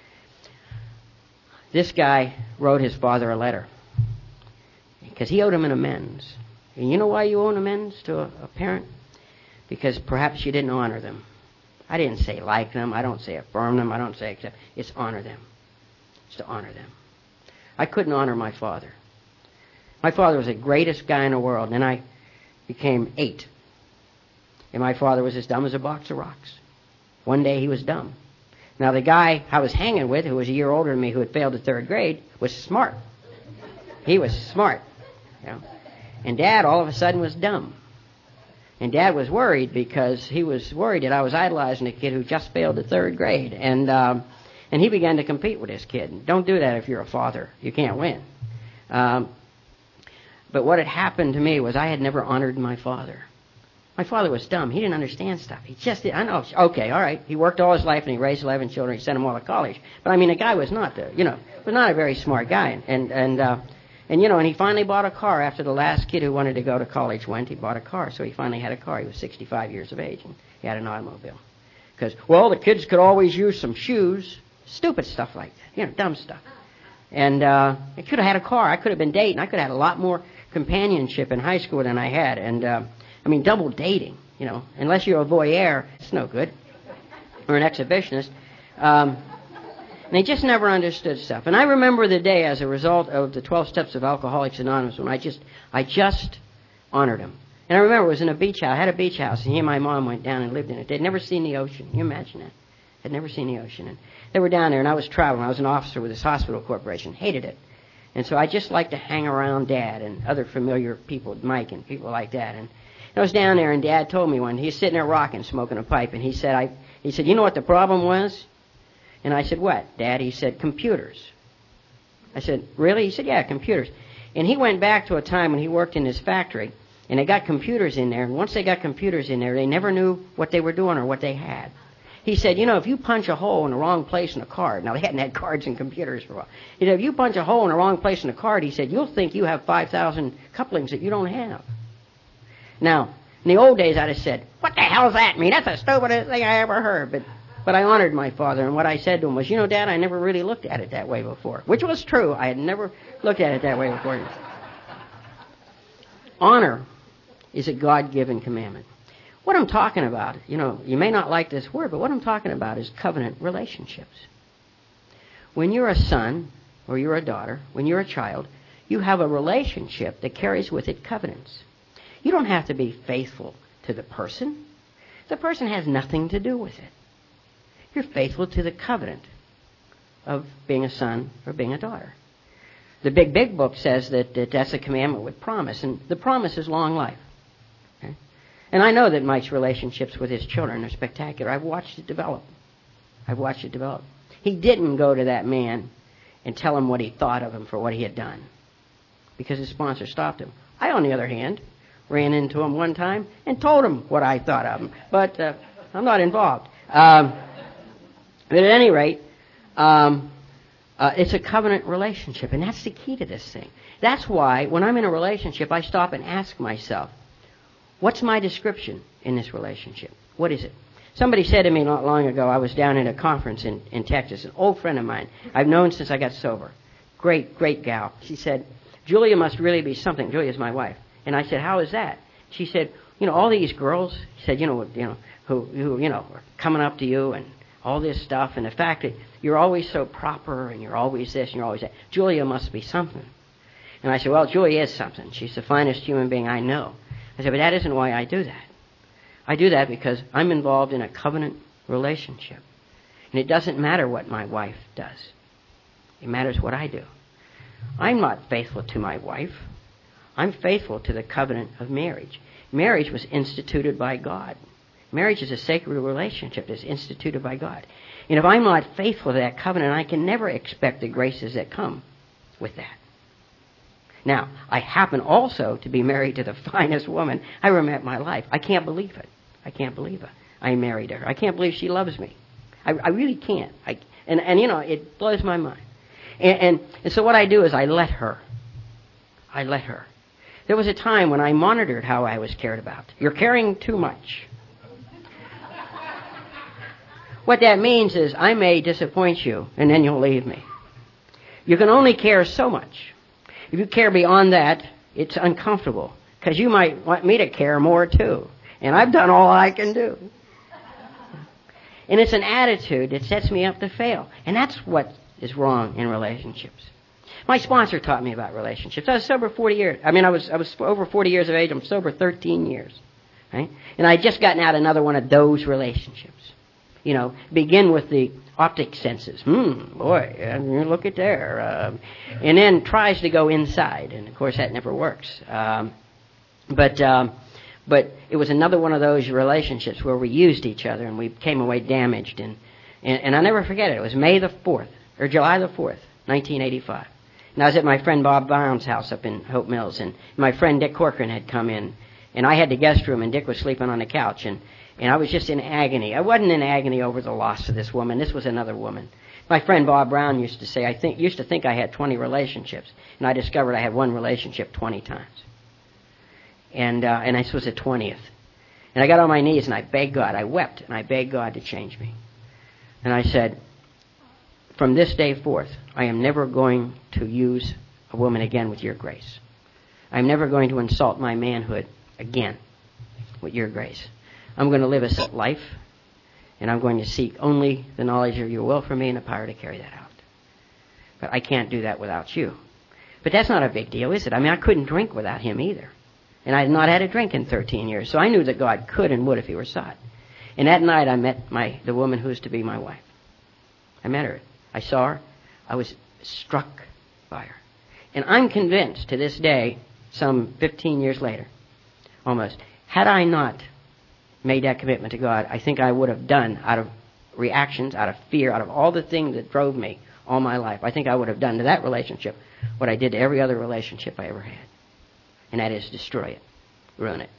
A: This guy wrote his father a letter because he owed him an amends. And you know why you owe an amends to a, a parent? Because perhaps you didn't honor them. I didn't say like them. I don't say affirm them. I don't say accept. It's honor them. It's to honor them. I couldn't honor my father. My father was the greatest guy in the world, and I became eight. And my father was as dumb as a box of rocks. One day he was dumb. Now the guy I was hanging with, who was a year older than me, who had failed the third grade, was smart. He was smart. You know. And Dad all of a sudden was dumb. And Dad was worried because he was worried that I was idolizing a kid who just failed the third grade. And um, and he began to compete with this kid. Don't do that if you're a father. You can't win. Um, but what had happened to me was I had never honored my father. My father was dumb. He didn't understand stuff. He just did. I know. Okay, all right. He worked all his life and he raised eleven children. He sent them all to college. But I mean, the guy was not the, you know, was not a very smart guy. And and uh, and you know, and he finally bought a car after the last kid who wanted to go to college went. He bought a car, so he finally had a car. He was sixty-five years of age, and he had an automobile. Because well, the kids could always use some shoes. Stupid stuff like that. You know, dumb stuff. And uh, I could have had a car. I could have been dating. I could have had a lot more companionship in high school than I had. And uh, I mean, double dating, you know, unless you're a voyeur, it's no good, or an exhibitionist. Um, and they just never understood stuff. And I remember the day as a result of the twelve Steps of Alcoholics Anonymous when I just, I just honored him. And I remember it was in a beach house. I had a beach house, and he and my mom went down and lived in it. They'd never seen the ocean. Can you imagine that? Had never seen the ocean. And they were down there, and I was traveling. I was an officer with this hospital corporation. Hated it. And so I just liked to hang around Dad and other familiar people, Mike and people like that. And I was down there, and Dad told me one. He was sitting there rocking, smoking a pipe, and he said, "I." He said, "You know what the problem was?" And I said, "What, Dad?" He said, "Computers." I said, "Really?" He said, "Yeah, computers." And he went back to a time when he worked in his factory, and they got computers in there. And once they got computers in there, they never knew what they were doing or what they had. He said, "You know, if you punch a hole in the wrong place in a card," now they hadn't had cards and computers for a while. He said, "If you punch a hole in the wrong place in a card," he said, "you'll think you have five thousand couplings that you don't have." Now, in the old days, I'd have said, "What the hell does that mean? That's the stupidest thing I ever heard." But but I honored my father, and what I said to him was, "You know, Dad, I never really looked at it that way before," which was true. I had never looked at it that way before. Honor is a God-given commandment. What I'm talking about, you know, you may not like this word, but what I'm talking about is covenant relationships. When you're a son or you're a daughter, when you're a child, you have a relationship that carries with it covenants. You don't have to be faithful to the person. The person has nothing to do with it. You're faithful to the covenant of being a son or being a daughter. The Big Big Book says that, that that's a commandment with promise, and the promise is long life. Okay? And I know that Mike's relationships with his children are spectacular. I've watched it develop. I've watched it develop. He didn't go to that man and tell him what he thought of him for what he had done, because his sponsor stopped him. I, on the other hand, ran into him one time and told him what I thought of him, but uh, I'm not involved. Um, but at any rate, um, uh, it's a covenant relationship, and that's the key to this thing. That's why when I'm in a relationship, I stop and ask myself, what's my description in this relationship? What is it? Somebody said to me not long ago, I was down at a conference in, in Texas, an old friend of mine I've known since I got sober. Great, great gal. She said, "Julia must really be something." Julia's my wife. And I said, "How is that?" She said, "You know, all these girls," she said, you know, you know, who, who, you know, are coming up to you and all this stuff, and the fact that you're always so proper and you're always this and you're always that. Julia must be something. And I said, "Well, Julia is something. She's the finest human being I know." I said, "But that isn't why I do that. I do that because I'm involved in a covenant relationship. And it doesn't matter what my wife does. It matters what I do. I'm not faithful to my wife. I'm faithful to the covenant of marriage. Marriage was instituted by God. Marriage is a sacred relationship that's instituted by God. And if I'm not faithful to that covenant, I can never expect the graces that come with that. Now, I happen also to be married to the finest woman I ever met in my life. I can't believe it. I can't believe it. I married her. I can't believe she loves me. I, I really can't. I, and, and, you know, it blows my mind. And, and, and so what I do is I let her. I let her. There was a time when I monitored how I was cared about. You're caring too much. What that means is I may disappoint you, and then you'll leave me. You can only care so much. If you care beyond that, it's uncomfortable, because you might want me to care more too. And I've done all I can do. And it's an attitude that sets me up to fail. And that's what is wrong in relationships. My sponsor taught me about relationships. I was sober forty years. I mean, I was I was over forty years of age. I'm sober thirteen years. Right? And I just gotten out another one of those relationships. You know, begin with the optic senses. Hmm, boy, and look at there. Um, and then tries to go inside. And, of course, that never works. Um, but um, but it was another one of those relationships where we used each other and we came away damaged. And, and, and I'll never forget it. It was May the fourth, or July the fourth, nineteen eighty-five. And I was at my friend Bob Brown's house up in Hope Mills. And my friend Dick Corcoran had come in. And I had the guest room, and Dick was sleeping on the couch. And And I was just in agony. I wasn't in agony over the loss of this woman. This was another woman. My friend Bob Brown used to say, I think used to think I had twenty relationships, and I discovered I had one relationship twenty times. And uh, and this was the twentieth. And I got on my knees and I begged God. I wept and I begged God to change me. And I said, from this day forth, I am never going to use a woman again with your grace. I'm never going to insult my manhood again. with your grace. I'm going to live a set life, and I'm going to seek only the knowledge of your will for me and the power to carry that out. But I can't do that without you. But that's not a big deal, is it? I mean, I couldn't drink without him either. And I had not had a drink in thirteen years, so I knew that God could and would if he were sought. And that night I met my the woman who was to be my wife. I met her. I saw her. I was struck by her. And I'm convinced to this day, some fifteen years later, almost, had I not made that commitment to God, I think I would have done, out of reactions, out of fear, out of all the things that drove me all my life, I think I would have done to that relationship what I did to every other relationship I ever had. And that is destroy it, ruin it.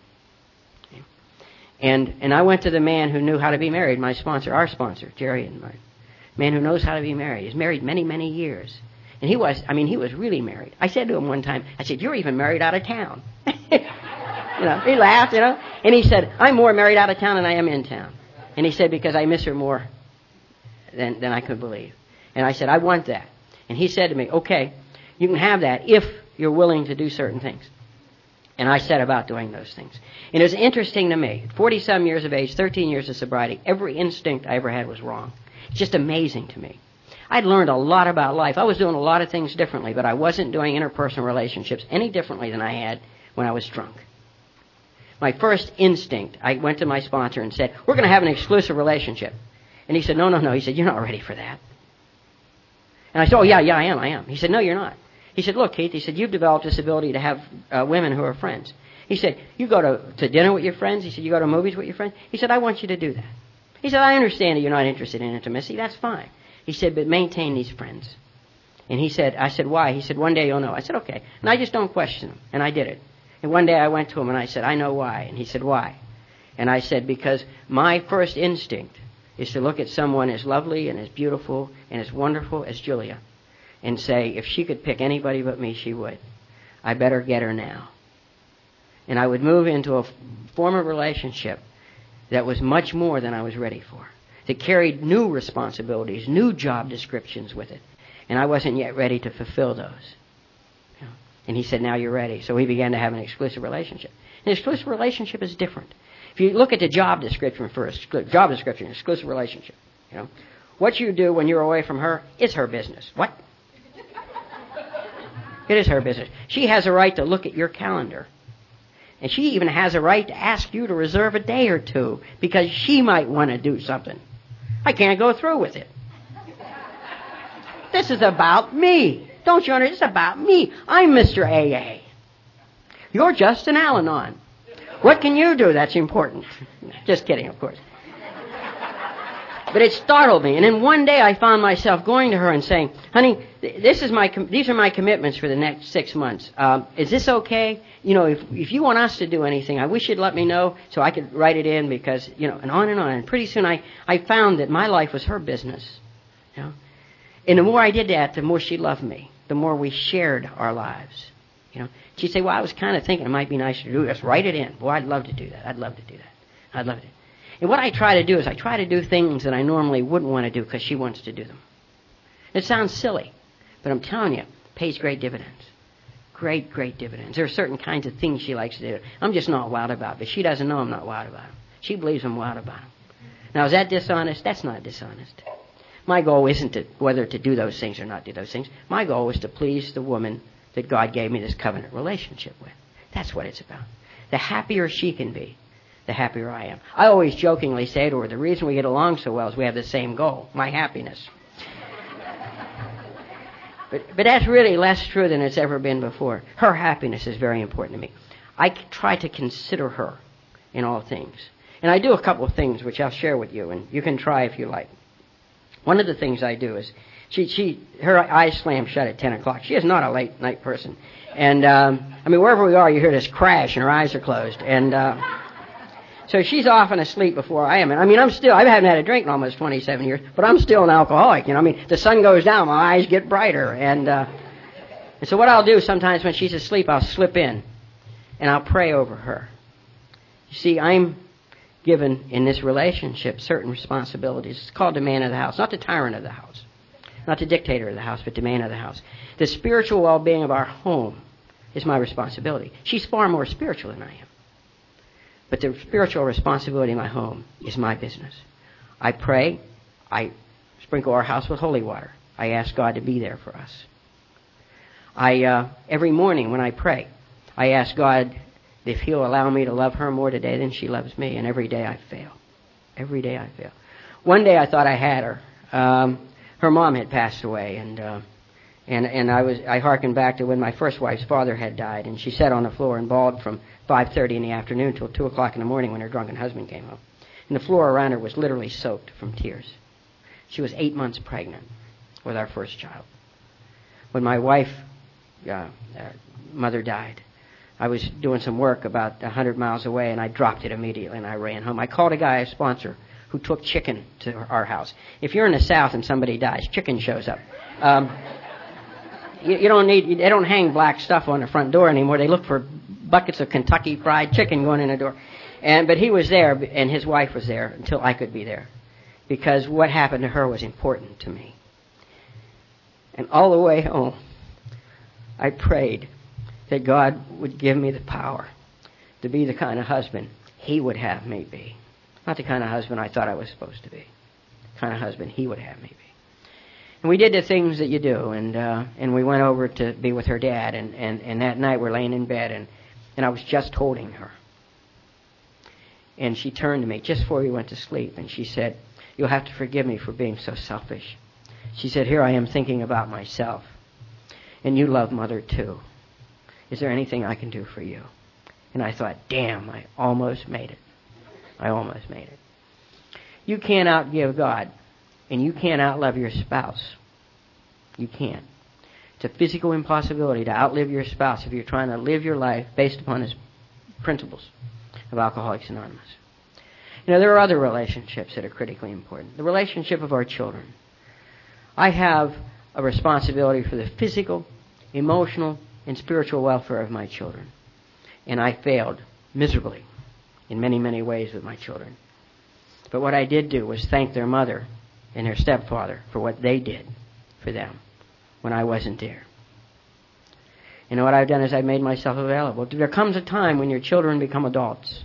A: And and I went to the man who knew how to be married, my sponsor, our sponsor, Jerry and mine. Man who knows how to be married. He's married many, many years. And he was, I mean, he was really married. I said to him one time, I said, you're even married out of town. You know, he laughed, you know. And he said, I'm more married out of town than I am in town. And he said, because I miss her more than, than I could believe. And I said, I want that. And he said to me, okay, you can have that if you're willing to do certain things. And I set about doing those things. And it was interesting to me. forty-some years of age, thirteen years of sobriety, every instinct I ever had was wrong. It's just amazing to me. I'd learned a lot about life. I was doing a lot of things differently, but I wasn't doing interpersonal relationships any differently than I had when I was drunk. My first instinct, I went to my sponsor and said, we're going to have an exclusive relationship. And he said, no, no, no. He said, you're not ready for that. And I said, oh, yeah, yeah, I am, I am. He said, no, you're not. He said, look, Keith, he said, you've developed this ability to have uh, women who are friends. He said, you go to, to dinner with your friends. He said, you go to movies with your friends. He said, I want you to do that. He said, I understand that you're not interested in intimacy. That's fine. He said, but maintain these friends. And he said, I said, why? He said, one day you'll know. I said, okay. And I just don't question him. And I did it. And one day I went to him and I said, I know why. And he said, why? And I said, because my first instinct is to look at someone as lovely and as beautiful and as wonderful as Julia and say, if she could pick anybody but me, she would. I better get her now. And I would move into a form of relationship that was much more than I was ready for, that carried new responsibilities, new job descriptions with it. And I wasn't yet ready to fulfill those. You know? And he said, now you're ready. So we began to have an exclusive relationship. An exclusive relationship is different. If you look at the job description for a job description, exclusive relationship, you know, what you do when you're away from her is her business. What? It is her business. She has a right to look at your calendar. And she even has a right to ask you to reserve a day or two because she might want to do something. I can't go through with it. This is about me. Don't you understand? It's about me. I'm Mister A A. You're just an Al-Anon. What can you do that's important? Just kidding, of course. But it startled me. And then one day I found myself going to her and saying, honey, this is my com- these are my commitments for the next six months. Um, is this okay? You know, if if you want us to do anything, I wish you'd let me know so I could write it in because, you know, and on and on. And pretty soon I, I found that my life was her business. You know? And the more I did that, the more she loved me. The more we shared our lives. You know, she'd say, well, I was kind of thinking it might be nice to do this. Write it in. Boy, I'd love to do that. I'd love to do that. I'd love to. And what I try to do is I try to do things that I normally wouldn't want to do because she wants to do them. It sounds silly, but I'm telling you, it pays great dividends. Great, great dividends. There are certain kinds of things she likes to do. I'm just not wild about, but she doesn't know I'm not wild about them. She believes I'm wild about them. Now, is that dishonest? That's not dishonest. My goal isn't to whether to do those things or not do those things. My goal is to please the woman that God gave me this covenant relationship with. That's what it's about. The happier she can be, the happier I am. I always jokingly say to her, the reason we get along so well is we have the same goal, my happiness. But, but that's really less true than it's ever been before. Her happiness is very important to me. I try to consider her in all things. And I do a couple of things which I'll share with you, and you can try if you like. One of the things I do is, she, she, her eyes slam shut at ten o'clock. She is not a late night person. And, um, I mean, wherever we are, you hear this crash and her eyes are closed. And, uh, so she's often asleep before I am. And I mean, I'm still, I haven't had a drink in almost twenty-seven years, but I'm still an alcoholic. You know, I mean, the sun goes down, my eyes get brighter. And, uh, and so what I'll do sometimes when she's asleep, I'll slip in and I'll pray over her. You see, I'm given in this relationship certain responsibilities. It's called the man of the house, not the tyrant of the house, not the dictator of the house, but the man of the house. The spiritual well-being of our home is my responsibility. She's far more spiritual than I am. But the spiritual responsibility in my home is my business. I pray. I sprinkle our house with holy water. I ask God to be there for us. I uh, every morning when I pray, I ask God if He'll allow me to love her more today than she loves me. And every day I fail. Every day I fail. One day I thought I had her. Um, her mom had passed away, and uh, and and I was I hearkened back to when my first wife's father had died, and she sat on the floor and bawled from five thirty in the afternoon till two o'clock in the morning when her drunken husband came home. And the floor around her was literally soaked from tears. She was eight months pregnant with our first child. When my wife, uh, uh, mother died, I was doing some work about a hundred miles away, and I dropped it immediately, and I ran home. I called a guy, a sponsor, who took chicken to our house. If you're in the South and somebody dies, chicken shows up. Um, you, you don't need, they don't hang black stuff on the front door anymore. They look for buckets of Kentucky Fried Chicken going in the door. And but he was there, and his wife was there until I could be there, because what happened to her was important to me. And all the way home, I prayed that God would give me the power to be the kind of husband He would have me be. Not the kind of husband I thought I was supposed to be. The kind of husband He would have me be. And we did the things that you do, and uh, and we went over to be with her dad, and, and, and that night we're laying in bed, and, and I was just holding her. And she turned to me just before we went to sleep, and she said, "You'll have to forgive me for being so selfish." She said, "Here I am thinking about myself, and you love Mother too. Is there anything I can do for you?" And I thought, damn, I almost made it. I almost made it. You can't outgive God, and you can't outlove your spouse. You can't. It's a physical impossibility to outlive your spouse if you're trying to live your life based upon His principles of Alcoholics Anonymous. You know, there are other relationships that are critically important. The relationship of our children. I have a responsibility for the physical, emotional, and spiritual welfare of my children. And I failed miserably in many, many ways with my children. But what I did do was thank their mother and their stepfather for what they did for them when I wasn't there. You know, what I've done is I've made myself available. There comes a time when your children become adults.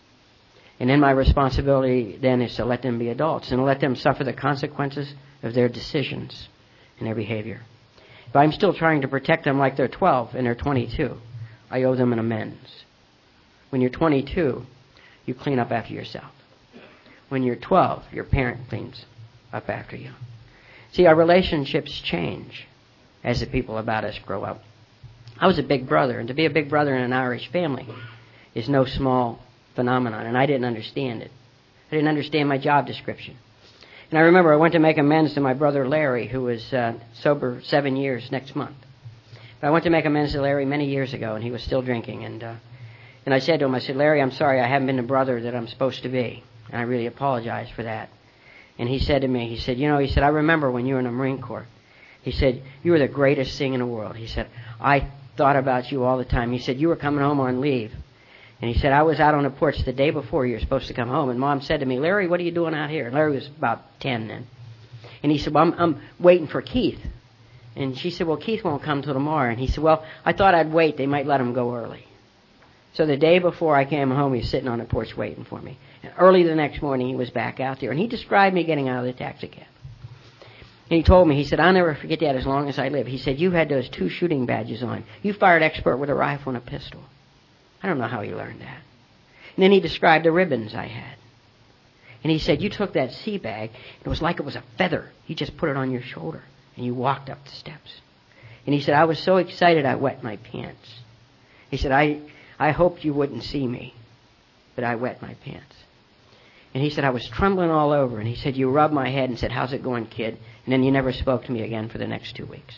A: And then my responsibility then is to let them be adults and let them suffer the consequences of their decisions and their behavior. If I'm still trying to protect them like they're twelve and they're twenty-two, I owe them an amends. When you're twenty-two, you clean up after yourself. When you're twelve, your parent cleans up after you. See, our relationships change as the people about us grow up. I was a big brother, and to be a big brother in an Irish family is no small phenomenon, and I didn't understand it. I didn't understand my job description. And I remember I went to make amends to my brother Larry, who was uh, sober seven years next month. But I went to make amends to Larry many years ago, and he was still drinking. And uh, and I said to him, I said, "Larry, I'm sorry I haven't been the brother that I'm supposed to be, and I really apologize for that." And he said to me, he said, "You know," he said, "I remember when you were in the Marine Corps." He said, "You were the greatest thing in the world." He said, "I thought about you all the time." He said, "You were coming home on leave." And he said, "I was out on the porch the day before you were supposed to come home, and Mom said to me, 'Larry, what are you doing out here?'" And Larry was about ten then. And he said, "Well, I'm, I'm waiting for Keith." And she said, "Well, Keith won't come till tomorrow." And he said, "Well, I thought I'd wait. They might let him go early." So the day before I came home, he was sitting on the porch waiting for me. And early the next morning, he was back out there. And he described me getting out of the taxi cab. And he told me, he said, "I'll never forget that as long as I live." He said, "You had those two shooting badges on. You fired expert with a rifle and a pistol." I don't know how he learned that. And then he described the ribbons I had. And he said, "You took that sea bag, and it was like it was a feather. You just put it on your shoulder, and you walked up the steps." And he said, "I was so excited I wet my pants." He said, I, I hoped you wouldn't see me, but I wet my pants." And he said, "I was trembling all over." And he said, "You rubbed my head and said, 'How's it going, kid?' And then you never spoke to me again for the next two weeks.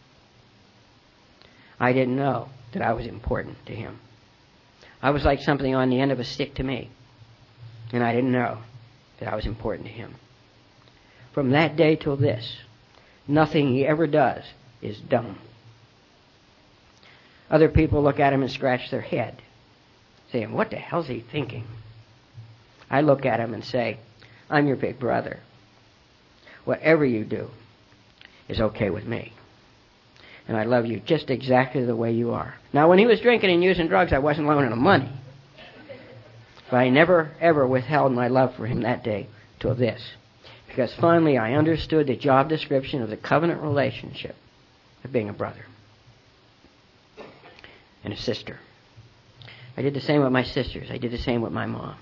A: I didn't know that I was important to him. I was like something on the end of a stick to me. And I didn't know that I was important to him. From that day till this, nothing he ever does is dumb. Other people look at him and scratch their head, saying, "What the hell's he thinking?" I look at him and say, "I'm your big brother. Whatever you do is okay with me. And I love you just exactly the way you are." Now, when he was drinking and using drugs, I wasn't loaning him money. But I never, ever withheld my love for him that day till this. Because finally I understood the job description of the covenant relationship of being a brother and a sister. I did the same with my sisters. I did the same with my mom.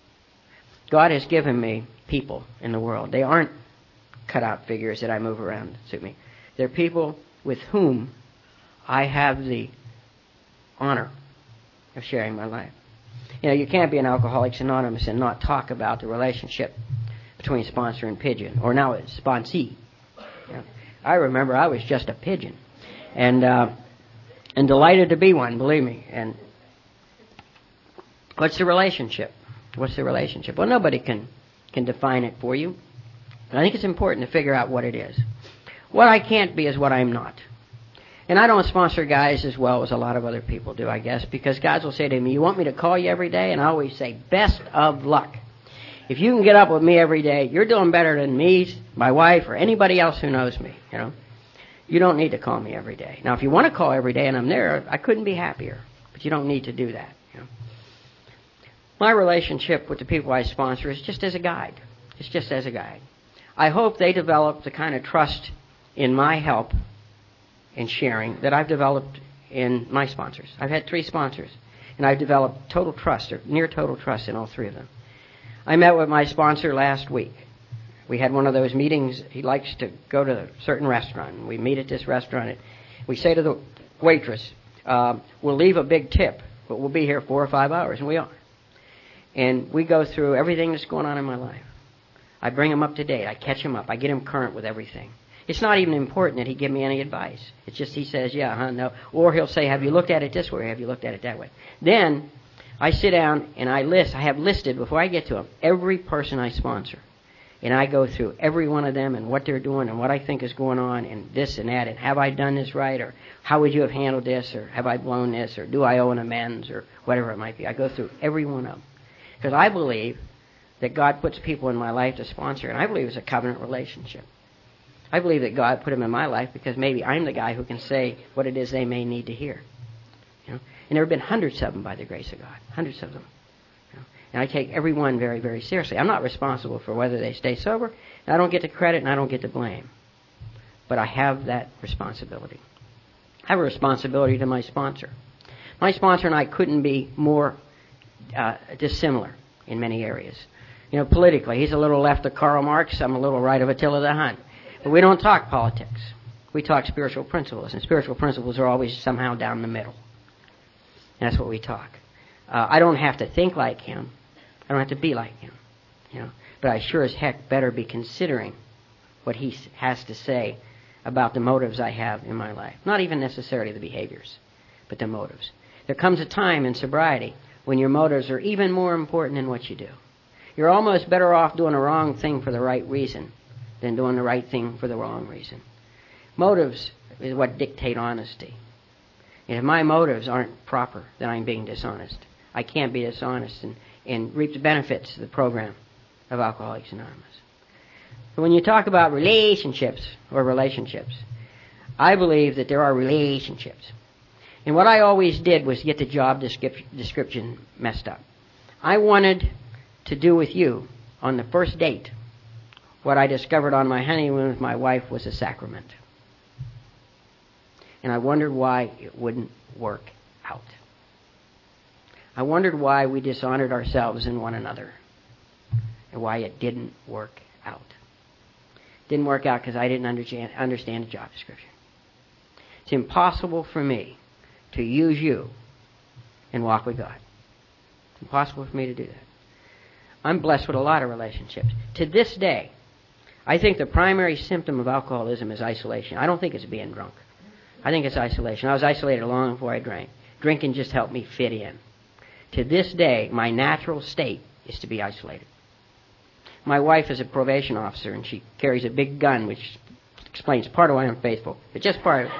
A: God has given me people in the world. They aren't cut-out figures that I move around to suit me. They're people with whom I have the honor of sharing my life. You know, you can't be an Alcoholics Anonymous and not talk about the relationship between sponsor and pigeon, or now it's sponsee. You know, I remember I was just a pigeon, and uh, and delighted to be one, believe me. And what's the relationship? What's the relationship? Well, nobody can, can define it for you. And I think it's important to figure out what it is. What I can't be is what I'm not. And I don't sponsor guys as well as a lot of other people do, I guess, because guys will say to me, you want me to call you every day? And I always say, best of luck. If you can get up with me every day, you're doing better than me, my wife, or anybody else who knows me, you know. You don't need to call me every day. Now, if you want to call every day and I'm there, I couldn't be happier. But you don't need to do that, you know. My relationship with the people I sponsor is just as a guide. It's just as a guide. I hope they develop the kind of trust in my help and sharing that I've developed in my sponsors. I've had three sponsors, and I've developed total trust, or near total trust in all three of them. I met with my sponsor last week. We had one of those meetings. He likes to go to a certain restaurant. We meet at this restaurant. We say to the waitress, uh, we'll leave a big tip, but we'll be here four or five hours, and we are. And we go through everything that's going on in my life. I bring him up to date. I catch him up. I get him current with everything. It's not even important that he give me any advice. It's just he says, yeah, huh, no. Or he'll say, have you looked at it this way or have you looked at it that way? Then I sit down and I list. I have listed, before I get to him, every person I sponsor. And I go through every one of them and what they're doing and what I think is going on and this and that. And have I done this right? Or how would you have handled this? Or have I blown this? Or do I owe an amends? Or whatever it might be. I go through every one of them. Because I believe that God puts people in my life to sponsor. And I believe it's a covenant relationship. I believe that God put them in my life because maybe I'm the guy who can say what it is they may need to hear. You know? And there have been hundreds of them by the grace of God. Hundreds of them. You know? And I take every one very, very seriously. I'm not responsible for whether they stay sober. And I don't get the credit and I don't get the blame. But I have that responsibility. I have a responsibility to my sponsor. My sponsor and I couldn't be more uh, dissimilar in many areas. You know, politically, he's a little left of Karl Marx. I'm a little right of Attila the Hun. But we don't talk politics. We talk spiritual principles, and spiritual principles are always somehow down the middle. And that's what we talk. Uh, I don't have to think like him. I don't have to be like him. You know, but I sure as heck better be considering what he has to say about the motives I have in my life. Not even necessarily the behaviors, but the motives. There comes a time in sobriety when your motives are even more important than what you do. You're almost better off doing the wrong thing for the right reason than doing the right thing for the wrong reason. Motives is what dictate honesty. And if my motives aren't proper, then I'm being dishonest. I can't be dishonest and, and reap the benefits of the program of Alcoholics Anonymous. But when you talk about relationships or relationships, I believe that there are relationships. And what I always did was get the job description messed up. I wanted to do with you on the first date what I discovered on my honeymoon with my wife was a sacrament. And I wondered why it wouldn't work out. I wondered why we dishonored ourselves and one another. And why it didn't work out. It didn't work out because I didn't understand, understand the job description. It's impossible for me to use you and walk with God. It's impossible for me to do that. I'm blessed with a lot of relationships. To this day, I think the primary symptom of alcoholism is isolation. I don't think it's being drunk. I think it's isolation. I was isolated long before I drank. Drinking just helped me fit in. To this day, my natural state is to be isolated. My wife is a probation officer, and she carries a big gun, which explains part of why I'm faithful, but just part of it.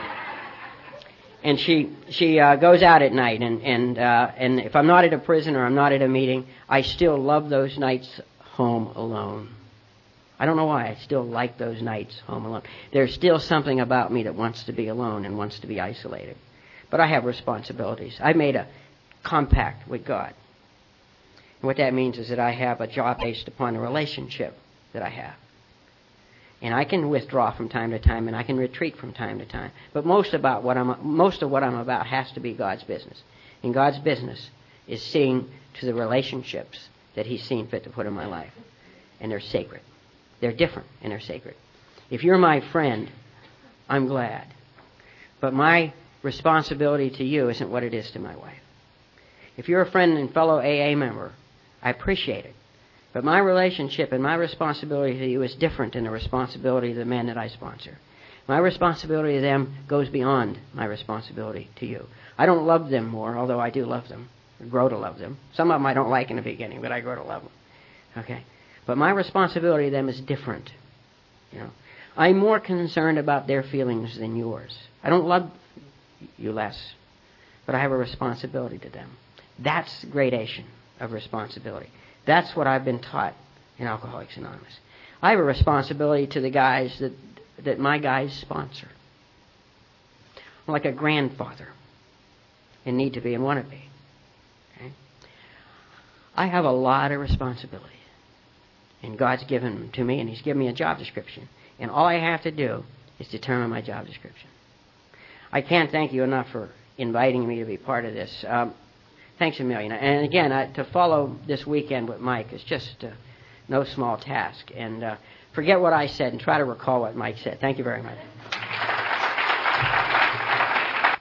A: And she she uh, goes out at night, and and uh, and if I'm not at a prison or I'm not at a meeting, I still love those nights home alone. I don't know why. I still like those nights home alone. There's still something about me that wants to be alone and wants to be isolated. But I have responsibilities. I made a compact with God And what that means is that I have a job based upon the relationship that I have. And I can withdraw from time to time, and I can retreat from time to time. But most about what I'm most of what I'm about has to be God's business. And God's business is seeing to the relationships that He's seen fit to put in my life. And they're sacred. They're different, and they're sacred. If you're my friend, I'm glad. But my responsibility to you isn't what it is to my wife. If you're a friend and fellow A A member, I appreciate it. But my relationship and my responsibility to you is different than the responsibility of the men that I sponsor. My responsibility to them goes beyond my responsibility to you. I don't love them more, although I do love them. I grow to love them. Some of them I don't like in the beginning, but I grow to love them. Okay? But my responsibility to them is different. You know, I'm more concerned about their feelings than yours. I don't love you less, but I have a responsibility to them. That's gradation of responsibility. That's what I've been taught in Alcoholics Anonymous. I have a responsibility to the guys that, that my guys sponsor. I'm like a grandfather and need to be and want to be. Okay? I have a lot of responsibility. And God's given them to me, and He's given me a job description. And all I have to do is determine my job description. I can't thank you enough for inviting me to be part of this. Um, thanks a million. And again, I, to follow this weekend with Mike is just uh, no small task. And uh, forget what I said and try to recall what Mike said. Thank you very much.